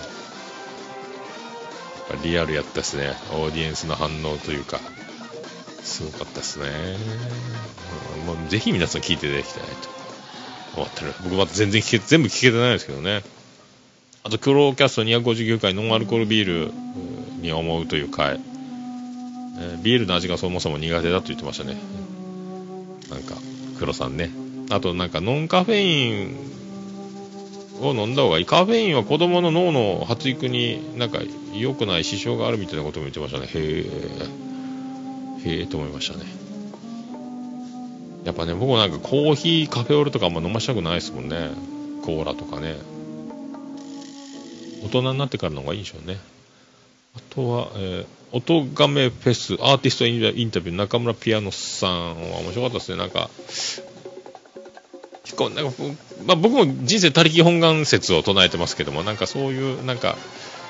リアルやったですね。オーディエンスの反応というか、 すごかったですね。もうぜひ皆さん聞いていただきたいと思ってる。僕また全然聞け全部聞けてないですけどね。あとクローキャストにひゃくごじゅうきゅうかいノンアルコールビールに思うという回、えー、ビールの味がそもそも苦手だと言ってましたね。なんか黒さんね。あとなんかノンカフェインを飲んだ方がいい。カフェインは子供の脳の発育になんか良くない支障があるみたいなことも言ってましたね。へえへえと思いましたね。やっぱね、僕なんかコーヒーカフェオレとかあんま飲ましたくないですもんね。コーラとかね。大人になってからの方がいいんでしょうね。あとは、えー、音亀フェスアーティストインタビュー中村ピアノさんは面白かったですね。なんか結構なんか、まあ、僕も人生他力本願説を唱えてますけども、なんかそういうなんか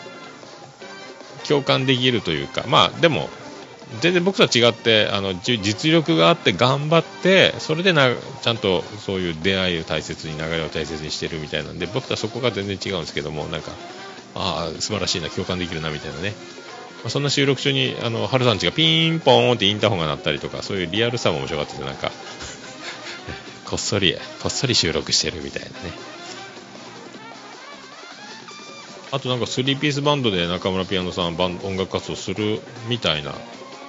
共感できるというか、まあでも全然僕とは違って、あの実力があって頑張って、それでなちゃんとそういう出会いを大切に、流れを大切にしてるみたいなんで、僕とはそこが全然違うんですけども、なんかああ素晴らしいな、共感できるなみたいなね。まあ、そんな収録中にあの春さんちがピンポーンってインターホンが鳴ったりとか、そういうリアルさも面白かったです。なんかこっそりこっそり収録してるみたいなね。あとなんかスリーピースバンドで中村ピアノさんバン音楽活動するみたいな、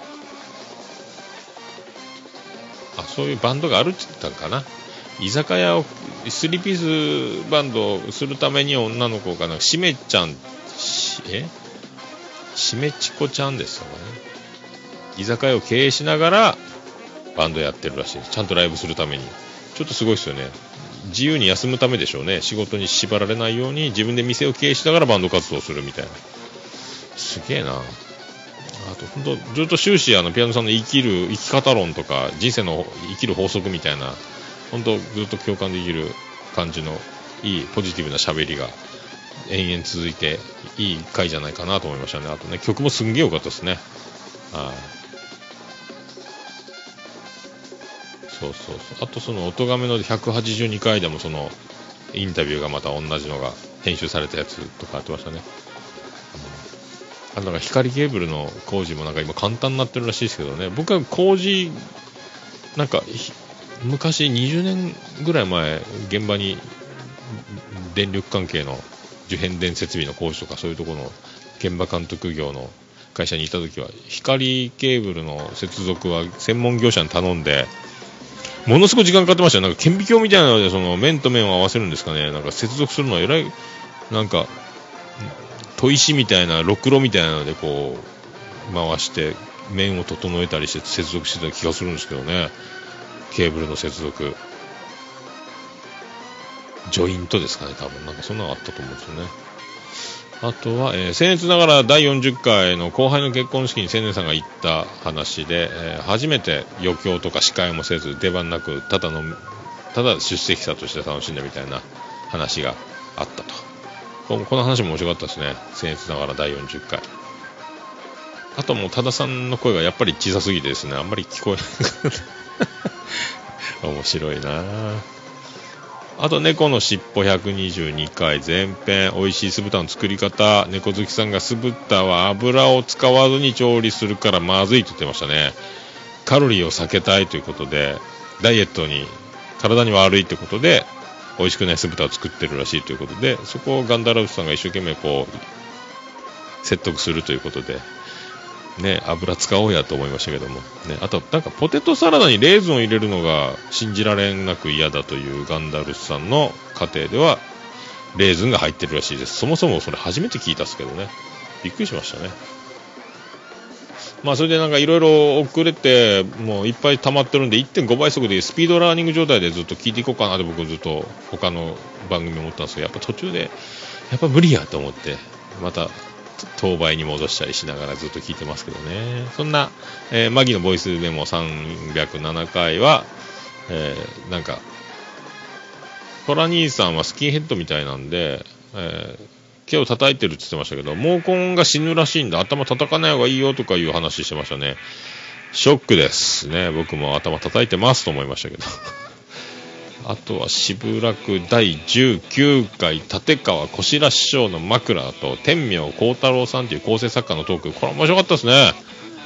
あ、そういうバンドがあるって言ったのかな。居酒屋をスリーピースバンドをするために女の子がなんかしめちゃんしえしめちこちゃんですよね。居酒屋を経営しながらバンドやってるらしいです。ちゃんとライブするために。ちょっとすごいですよね。自由に休むためでしょうね。仕事に縛られないように自分で店を経営しながらバンド活動をするみたいな。すげえな。あと本当ずっと終始あのピアノさんの生きる生き方論とか人生の生きる法則みたいな、本当ずっと共感できる感じのいいポジティブな喋りが延々続いていい回じゃないかなと思いましたね。あとね、曲もすんげえ良かったですね。あそうそうそう。あとその音亀のひゃくはちじゅうにかいでもそのインタビューがまた同じのが編集されたやつとかやってましたね。あとなんか光ケーブルの工事もなんか今簡単になってるらしいですけどね。僕は工事なんか昔にじゅうねんぐらい前現場に電力関係の受変電設備の工事とかそういうところの現場監督業の会社にいた時は光ケーブルの接続は専門業者に頼んでものすごい時間かかってましたよ。なんか顕微鏡みたいなのでその面と面を合わせるんですかね。なんか接続するのはえらいなんか砥石みたいなろくろみたいなのでこう回して面を整えたりして接続してた気がするんですけどね。ケーブルの接続ジョイントですかね、多分なんかそんなのあったと思うんですよね。あとは、えー、僭越ながらだいよんじゅっかいの後輩の結婚式に青年さんが行った話で、えー、初めて余興とか司会もせず出番なくただのただ出席者として楽しんだみたいな話があったと。この、この話も面白かったですね。僭越ながらだいよんじゅっかい。あともう多田さんの声がやっぱり小さすぎてですね、あんまり聞こえない面白いな。あと猫のしっぽひゃくにじゅうにかい前編、美味しい酢豚の作り方。猫好きさんが酢豚は油を使わずに調理するからまずいと言ってましたね。カロリーを避けたいということでダイエットに体に悪いということで美味しくない酢豚を作ってるらしいということで、そこをガンダラウスさんが一生懸命こう説得するということでね、油使おうやと思いましたけども、ね、あとなんかポテトサラダにレーズンを入れるのが信じられなく嫌だというガンダルスさんの家庭ではレーズンが入ってるらしいです。そもそもそれ初めて聞いたんですけどね、びっくりしましたね。まあそれでなんかいろいろ遅れてもういっぱい溜まってるんで いってんご 倍速でスピードラーニング状態でずっと聞いていこうかなって僕ずっと他の番組を思ったんですけど、やっぱ途中でやっぱ無理やと思ってまた当倍に戻したりしながらずっと聞いてますけどね。そんな、えー、マギのボイスメモさんびゃくななかいは、えー、なんかトラ兄さんはスキンヘッドみたいなんで、えー、毛を叩いてるって言ってましたけど毛根が死ぬらしいんで頭叩かない方がいいよとかいう話してましたね。ショックですね。僕も頭叩いてますと思いましたけどあとは渋楽だいじゅうきゅうかい立川こしら師匠の枕と天明幸太郎さんという構成作家のトーク、これ面白かったですね。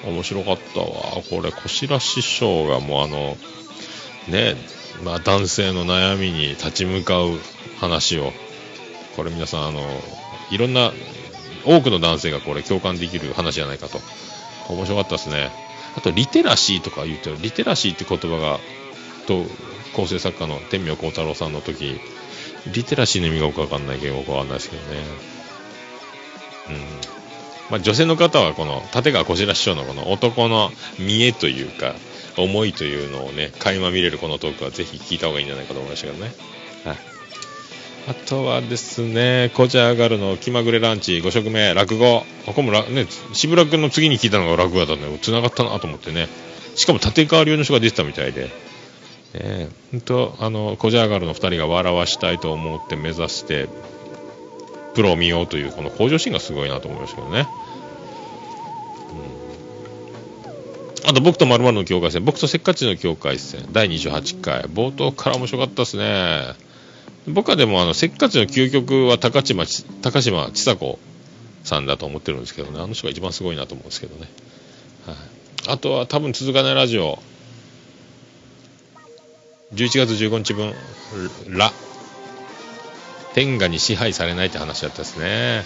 面白かったわ。これ小白師匠がもうあのね、まあ男性の悩みに立ち向かう話を、これ皆さんあのいろんな多くの男性がこれ共感できる話じゃないかと。面白かったですね。あとリテラシーとか言ってる、リテラシーって言葉がと構成作家の天明幸太郎さんの時、リテラシーの意味がよくわかんないけどよくわかんないですけどね。うん。まあ女性の方はこの立川こしら師匠のこの男の見栄というか思いというのをね垣間見れるこのトークはぜひ聞いた方がいいんじゃないかと思いましたけどね。はい。あとはですね、こちらがるの気まぐれランチご食目落語、ここもね渋楽の次に聞いたのが落語だったんで繋がったなと思ってね。しかも立川流の人が出てたみたいで、えー、ほんとあのこちらがるのふたりが笑わしたいと思って目指してプロを見ようというこの向上心がすごいなと思いましたけどね。うん、あと僕と〇〇の境界線、僕とせっかちの境界線だいにじゅうはちかい冒頭から面白かったですね。僕はでもあのせっかちの究極は高島高島ちさ子さんだと思ってるんですけどね、あの人が一番すごいなと思うんですけどね。はい、あとは多分続かないラジオじゅういちがつじゅうごにちぶんラ天下に支配されないって話だったですね。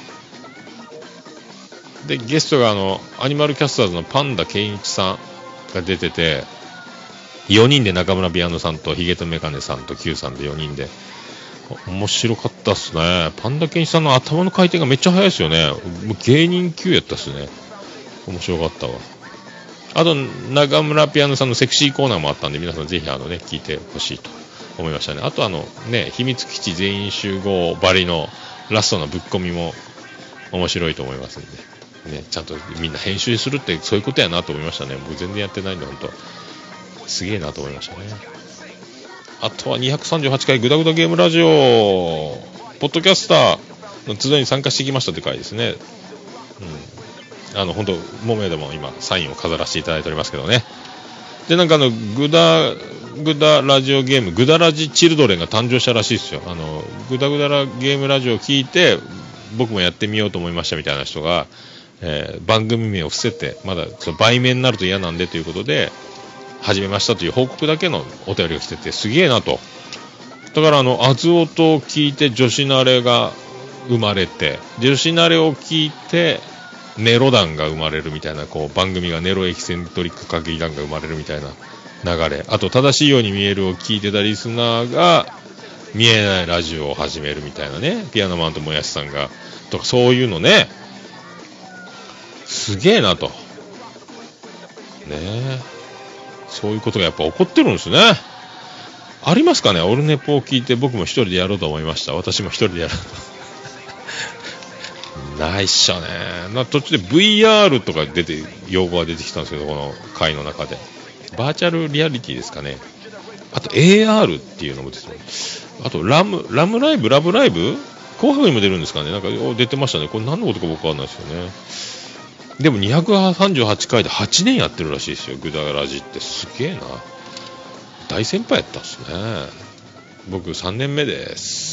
でゲストがあのアニマルキャスターズのパンダケンイチさんが出てて、よにんで中村ピアノさんとヒゲとメガネさんと Q さんでよにんで面白かったっすね。パンダケンイチさんの頭の回転がめっちゃ速いですよね。もう芸人級やったっすね。面白かったわ。あと中村ピアノさんのセクシーコーナーもあったんで、皆さんぜひあのね聞いてほしいと思いましたね。あとあのね秘密基地全員集合バリのラストのぶっ込みも面白いと思いますんで、ね、ちゃんとみんな編集するってそういうことやなと思いましたね。僕全然やってないんで本当すげえなと思いましたね。あとはにひゃくさんじゅうはちかいグダグダゲームラジオポッドキャスターの集いに参加してきましたって回ですね。うん、あの本当もめでも今サインを飾らせていただいておりますけどね。でなんかあのグダグダラジオゲームグダラジチルドレンが誕生したらしいですよ。あのグダグダラゲームラジオを聞いて僕もやってみようと思いましたみたいな人が、えー、番組名を伏せてまだその売名になると嫌なんでということで始めましたという報告だけのお便りが来ててすげえなと。だからあのアズオと聞いて女子慣れが生まれて、女子慣れを聞いてネロ団が生まれるみたいな、こう番組がネロエキセントリック歌劇団が生まれるみたいな流れ。あと正しいように見えるを聞いてたリスナーが見えないラジオを始めるみたいなね。ピアノマンともやしさんがとかそういうのね、すげえなとねえ、そういうことがやっぱ起こってるんですね。ありますかね。オルネポを聞いて僕も一人でやろうと思いました。私も一人でやるないっしょね。な途中で ブイアール とか出て用語が出てきたんですけど、この回の中でバーチャルリアリティですかね。あと エーアール っていうのも出てる。あとラムラムライブラブライブ紅白にも出るんですかね。なんか出てましたね。これ何のことか僕わかんないですよね。でもにひゃくさんじゅうはちかいではちねんやってるらしいですよ。グダラジってすげえな。大先輩やったっすね。僕さんねんめです。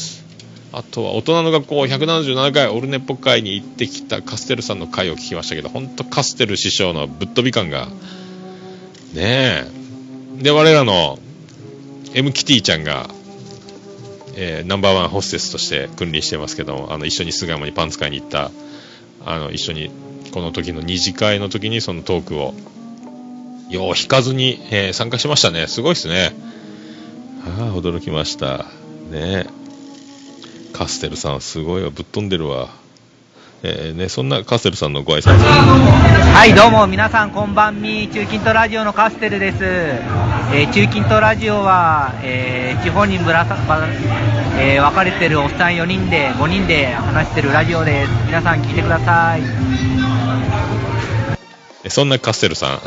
あとは大人の学校ひゃくななじゅうななかいオルネポ会に行ってきたカステルさんの回を聞きましたけど、ほんとカステル師匠のぶっ飛び感がねえ。で我らの エム キティちゃんが、えー、ナンバーワンホステスとして君臨してますけど、あの一緒に巣鴨にパンツ買いに行ったあの一緒にこの時の二次会の時にそのトークをよう引かずに、えー、参加しましたね。すごいですね。はあ、驚きましたね。カステルさんすごいわ、ぶっ飛んでるわ。えーね、そんなカステルさんのご挨拶。 はいどうも皆さんこんばんみ。中近東ラジオのカステルです。えー、中近東ラジオは、えー、地方にぶらさ、えー、分かれてるおっさんよにんでごにんで話してるラジオです。皆さん聞いてください。 そんなカステルさん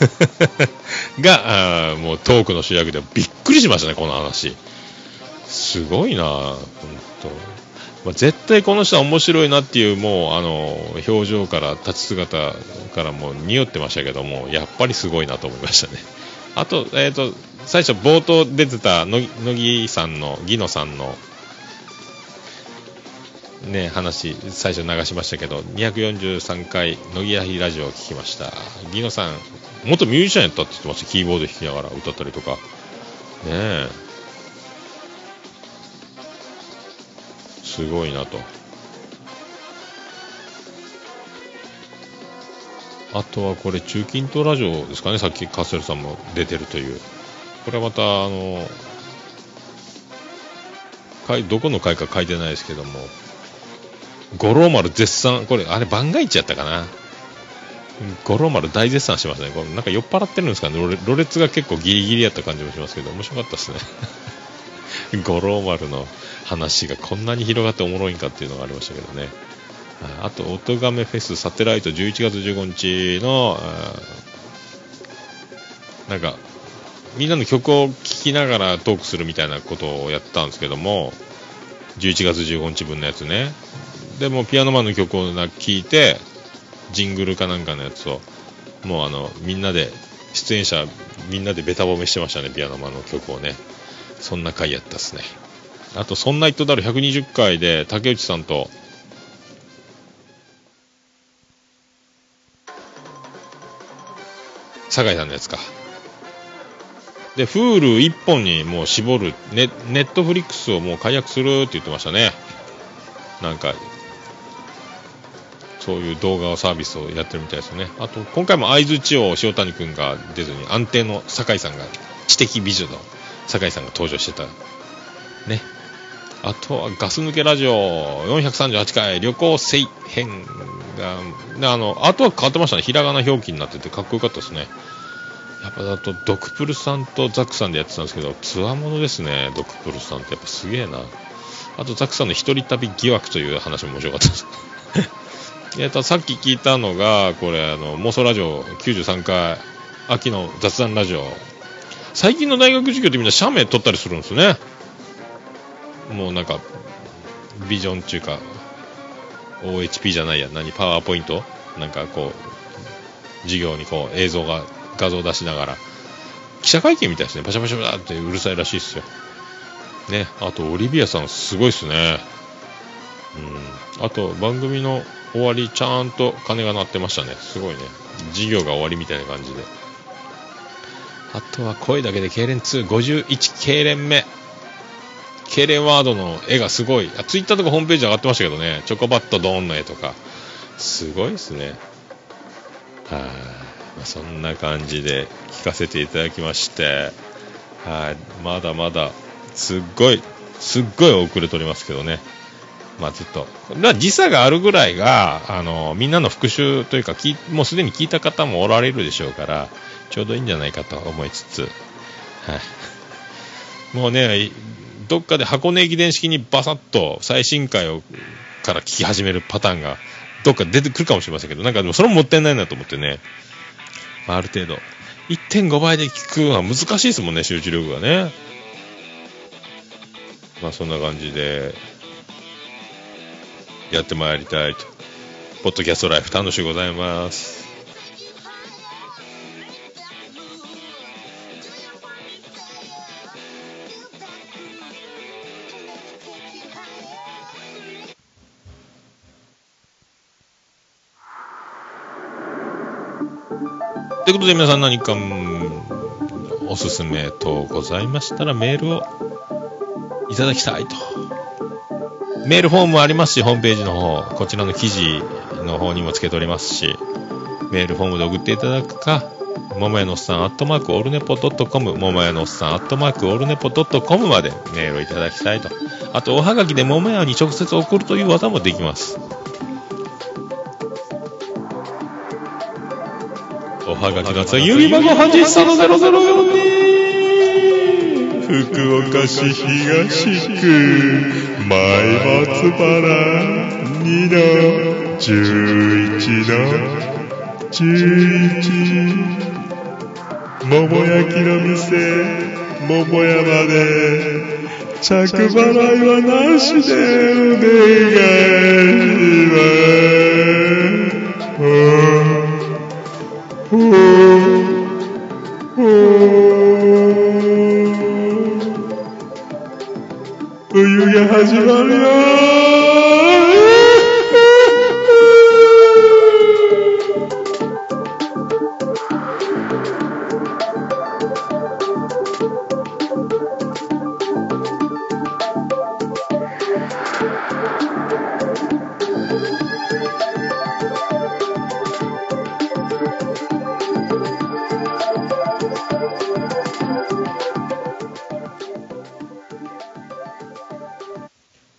があもうトークの主役でびっくりしましたね。この話すごいな本当、まあ、絶対この人は面白いなっていうもうあの表情から立ち姿からもう匂ってましたけども、やっぱりすごいなと思いましたね。あと、えーと最初冒頭出てた乃木さんのギノさんのね、話最初流しましたけど、にひゃくよんじゅうさんかい乃木やひラジオを聞きました。ギノさん元ミュージシャンやったって言ってました。キーボード弾きながら歌ったりとかねえ、すごいなと。あとはこれ中近東ラジオですかね、さっきカッセルさんも出てるという。これはまたあのどこの回か書いてないですけども、五郎丸絶賛、これあれ番外地やったかな、五郎丸大絶賛してますね。これなんか酔っ払ってるんですかね、ロレ、ロレッツが結構ギリギリやった感じもしますけど、面白かったですね五郎丸の話がこんなに広がっておもろいんかっていうのがありましたけどね。あとおとがめフェスサテライトじゅういちがつじゅうごにちのなんかみんなの曲を聴きながらトークするみたいなことをやったんですけども、じゅういちがつじゅうごにちぶんのやつね。でもピアノマンの曲を聴いてジングルかなんかのやつをもうあのみんなで出演者みんなでベタ褒めしてましたね、ピアノマンの曲をね。そんな回やったっすね。あとそんなイットダルひゃくにじゅっかいで竹内さんと酒井さんのやつかで、Hulu 一本にもう絞る、ネットフリックスをもう解約するって言ってましたね。なんかそういう動画サービスをやってるみたいですよね。あと今回も相づちを塩谷くんが出ずに安定の酒井さんが、知的美女の酒井さんが登場してたね。あとはガス抜けラジオよんひゃくさんじゅうはちかい旅行生編が、あのあとは変わってましたね。ひらがな表記になっててかっこよかったですね。やっぱだとドクプルさんとザックさんでやってたんですけど、つわものですね。ドクプルさんってやっぱすげえな。あとザックさんの一人旅疑惑という話も面白かったですえっとさっき聞いたのがこれあの妄想ラジオきゅうじゅうさんかい秋の雑談ラジオ。最近の大学授業ってみんな写メ撮ったりするんですね。もうなんかビジョンっていうか オーエイチピー じゃないや、何パワーポイントなんかこう授業にこう映像が画像出しながら記者会見みたいですね。パシャパシャパシャってうるさいらしいですよね。あとオリビアさんすごいですね。うん。あと番組の終わりちゃんと鐘が鳴ってましたね。すごいね。授業が終わりみたいな感じで。あとは声だけで痙攣にごじゅういち痙攣目。痙攣ワードの絵がすごい。あ、ツイッターとかホームページ上がってましたけどね。チョコバットドーンの絵とかすごいですね。はい、まあ、そんな感じで聞かせていただきまして、はい、まだまだすっごいすっごい遅れておりますけどね。まあずっと時差があるぐらいがあのみんなの復習というかきもうすでに聞いた方もおられるでしょうからちょうどいいんじゃないかと思いつつ、はい、もうねどっかで箱根駅伝式にバサッと最新回をから聞き始めるパターンがどっか出てくるかもしれませんけど、なんかでもそれももったいないなと思ってね、まあ、ある程度 いってんご 倍で聞くのは難しいですもんね、集中力がね。まあそんな感じでやってまいりたいと。ポッドキャストライフ楽しゅうございます。ということで皆さん何かおすすめ等ございましたらメールをいただきたいと。メールフォームありますし、ホームページの方こちらの記事の方にもつけておりますし、メールフォームで送っていただくか、ももやのおっさんアットマークオルネポドットコム、ももやのおっさんアットマークオルネポドットコムまでメールをいただきたいと。あとおはがきでももやに直接送るという技もできます。おはがきの次、郵便番号はちさんのゼロゼロよんに福岡市東区前松原にのじゅういちのじゅういち桃焼きの店桃屋まで着払いはなしでお願いします。冬が始まるよ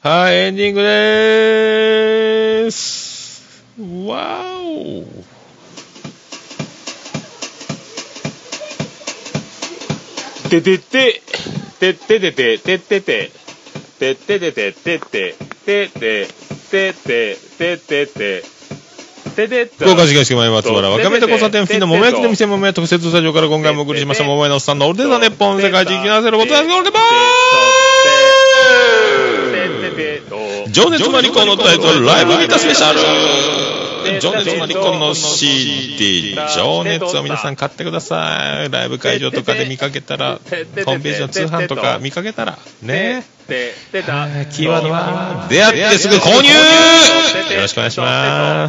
はい、エンディングでーす。わーお。ててて、てててて、ててて、てててて、ててて、ててて、ててて、福岡市東区前松原若めと交差点付近の桃焼きの店桃屋特設スタジオから今回もお送りしました桃屋のおっさんのオールデザネッポン世界一生きなせることです。ゴールデンバー情熱マリコのタイトルライブギタースペシャル。情熱マリコの シーディー 情熱を皆さん買ってください。ライブ会場とかで見かけたらホームページの通販とか見かけたらね、キーワードは出会ってすぐ購入。よろしくお願いします。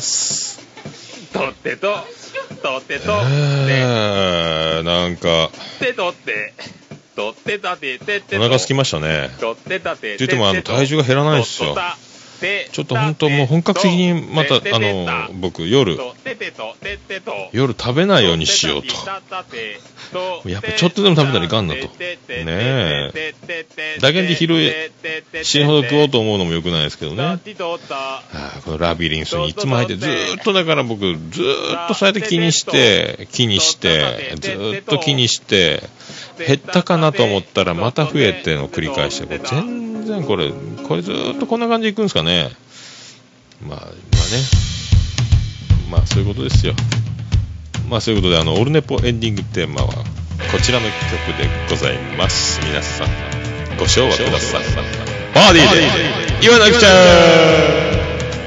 とってととってとなんかてとってとってたてててお腹空きましたね。 とってたて言ってもあの体重が減らないですよ。ちょっと本当もう本格的にまたあの僕夜夜食べないようにしようと。やっぱちょっとでも食べたらいかんなとねえ。だけで昼死ぬほど食おうと思うのもよくないですけどね。あこのラビリンスにいつも入ってずーっとだから僕ずーっとそうやって気にして気にしてずーっと気にして減ったかなと思ったらまた増えての繰り返してこれ全然これこれずーっとこんな感じでいくんですかね。まあまあねまあそういうことですよ。まあそういうことであのオルネポエンディングテーマはこちらの曲でございます。皆さんご唱和ください。バーディーで言わなくちゃ。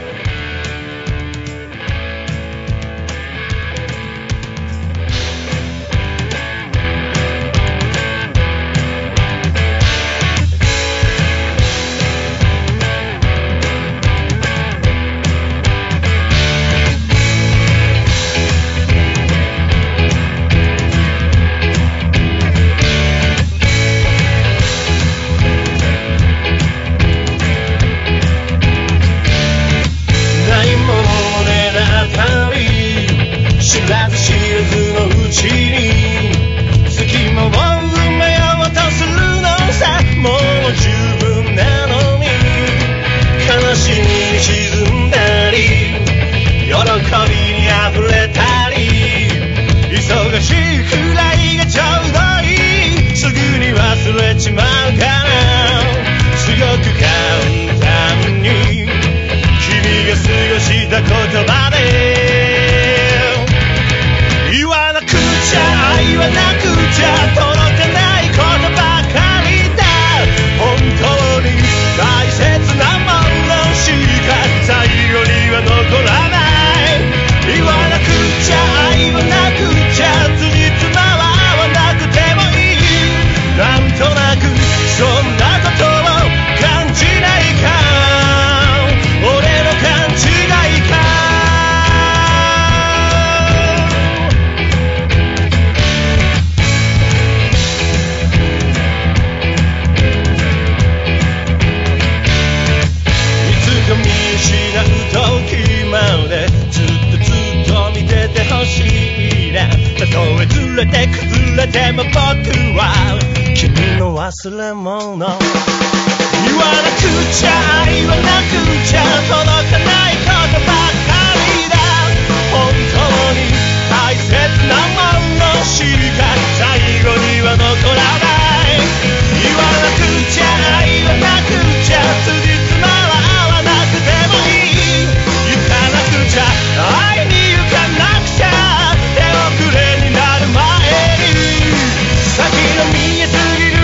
忘れ物言わなくちゃ言わなくちゃ届かないことばかりだ。本当に大切なものしか最後には残らない。言わなくちゃ言わなくちゃ辻褄は合わなくてもいい。行かなくちゃ会いに行かなくちゃ手遅れになる前に先の見えすぎる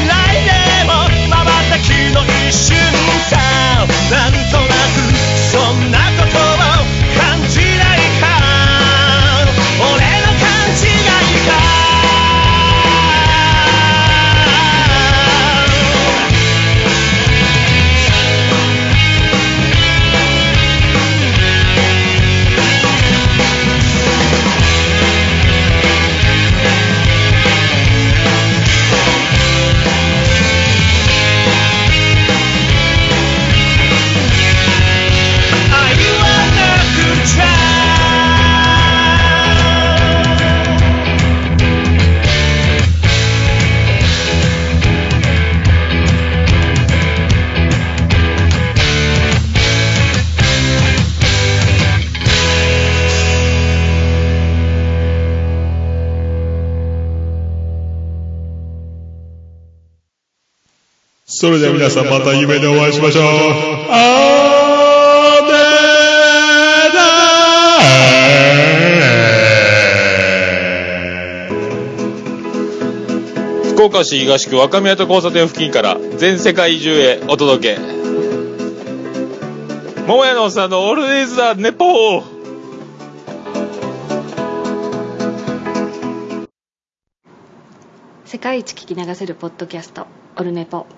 の一瞬さなんとなくそんなことを感じないか。俺の感それでは皆さんまた夢でお会いしましょう。あーでー福岡市東区若宮と交差点付近から全世界中へお届け。桃屋のおっさんのオールディーズ・ザ・ネポー。 世界一聞き流せるポッドキャストオルネポ。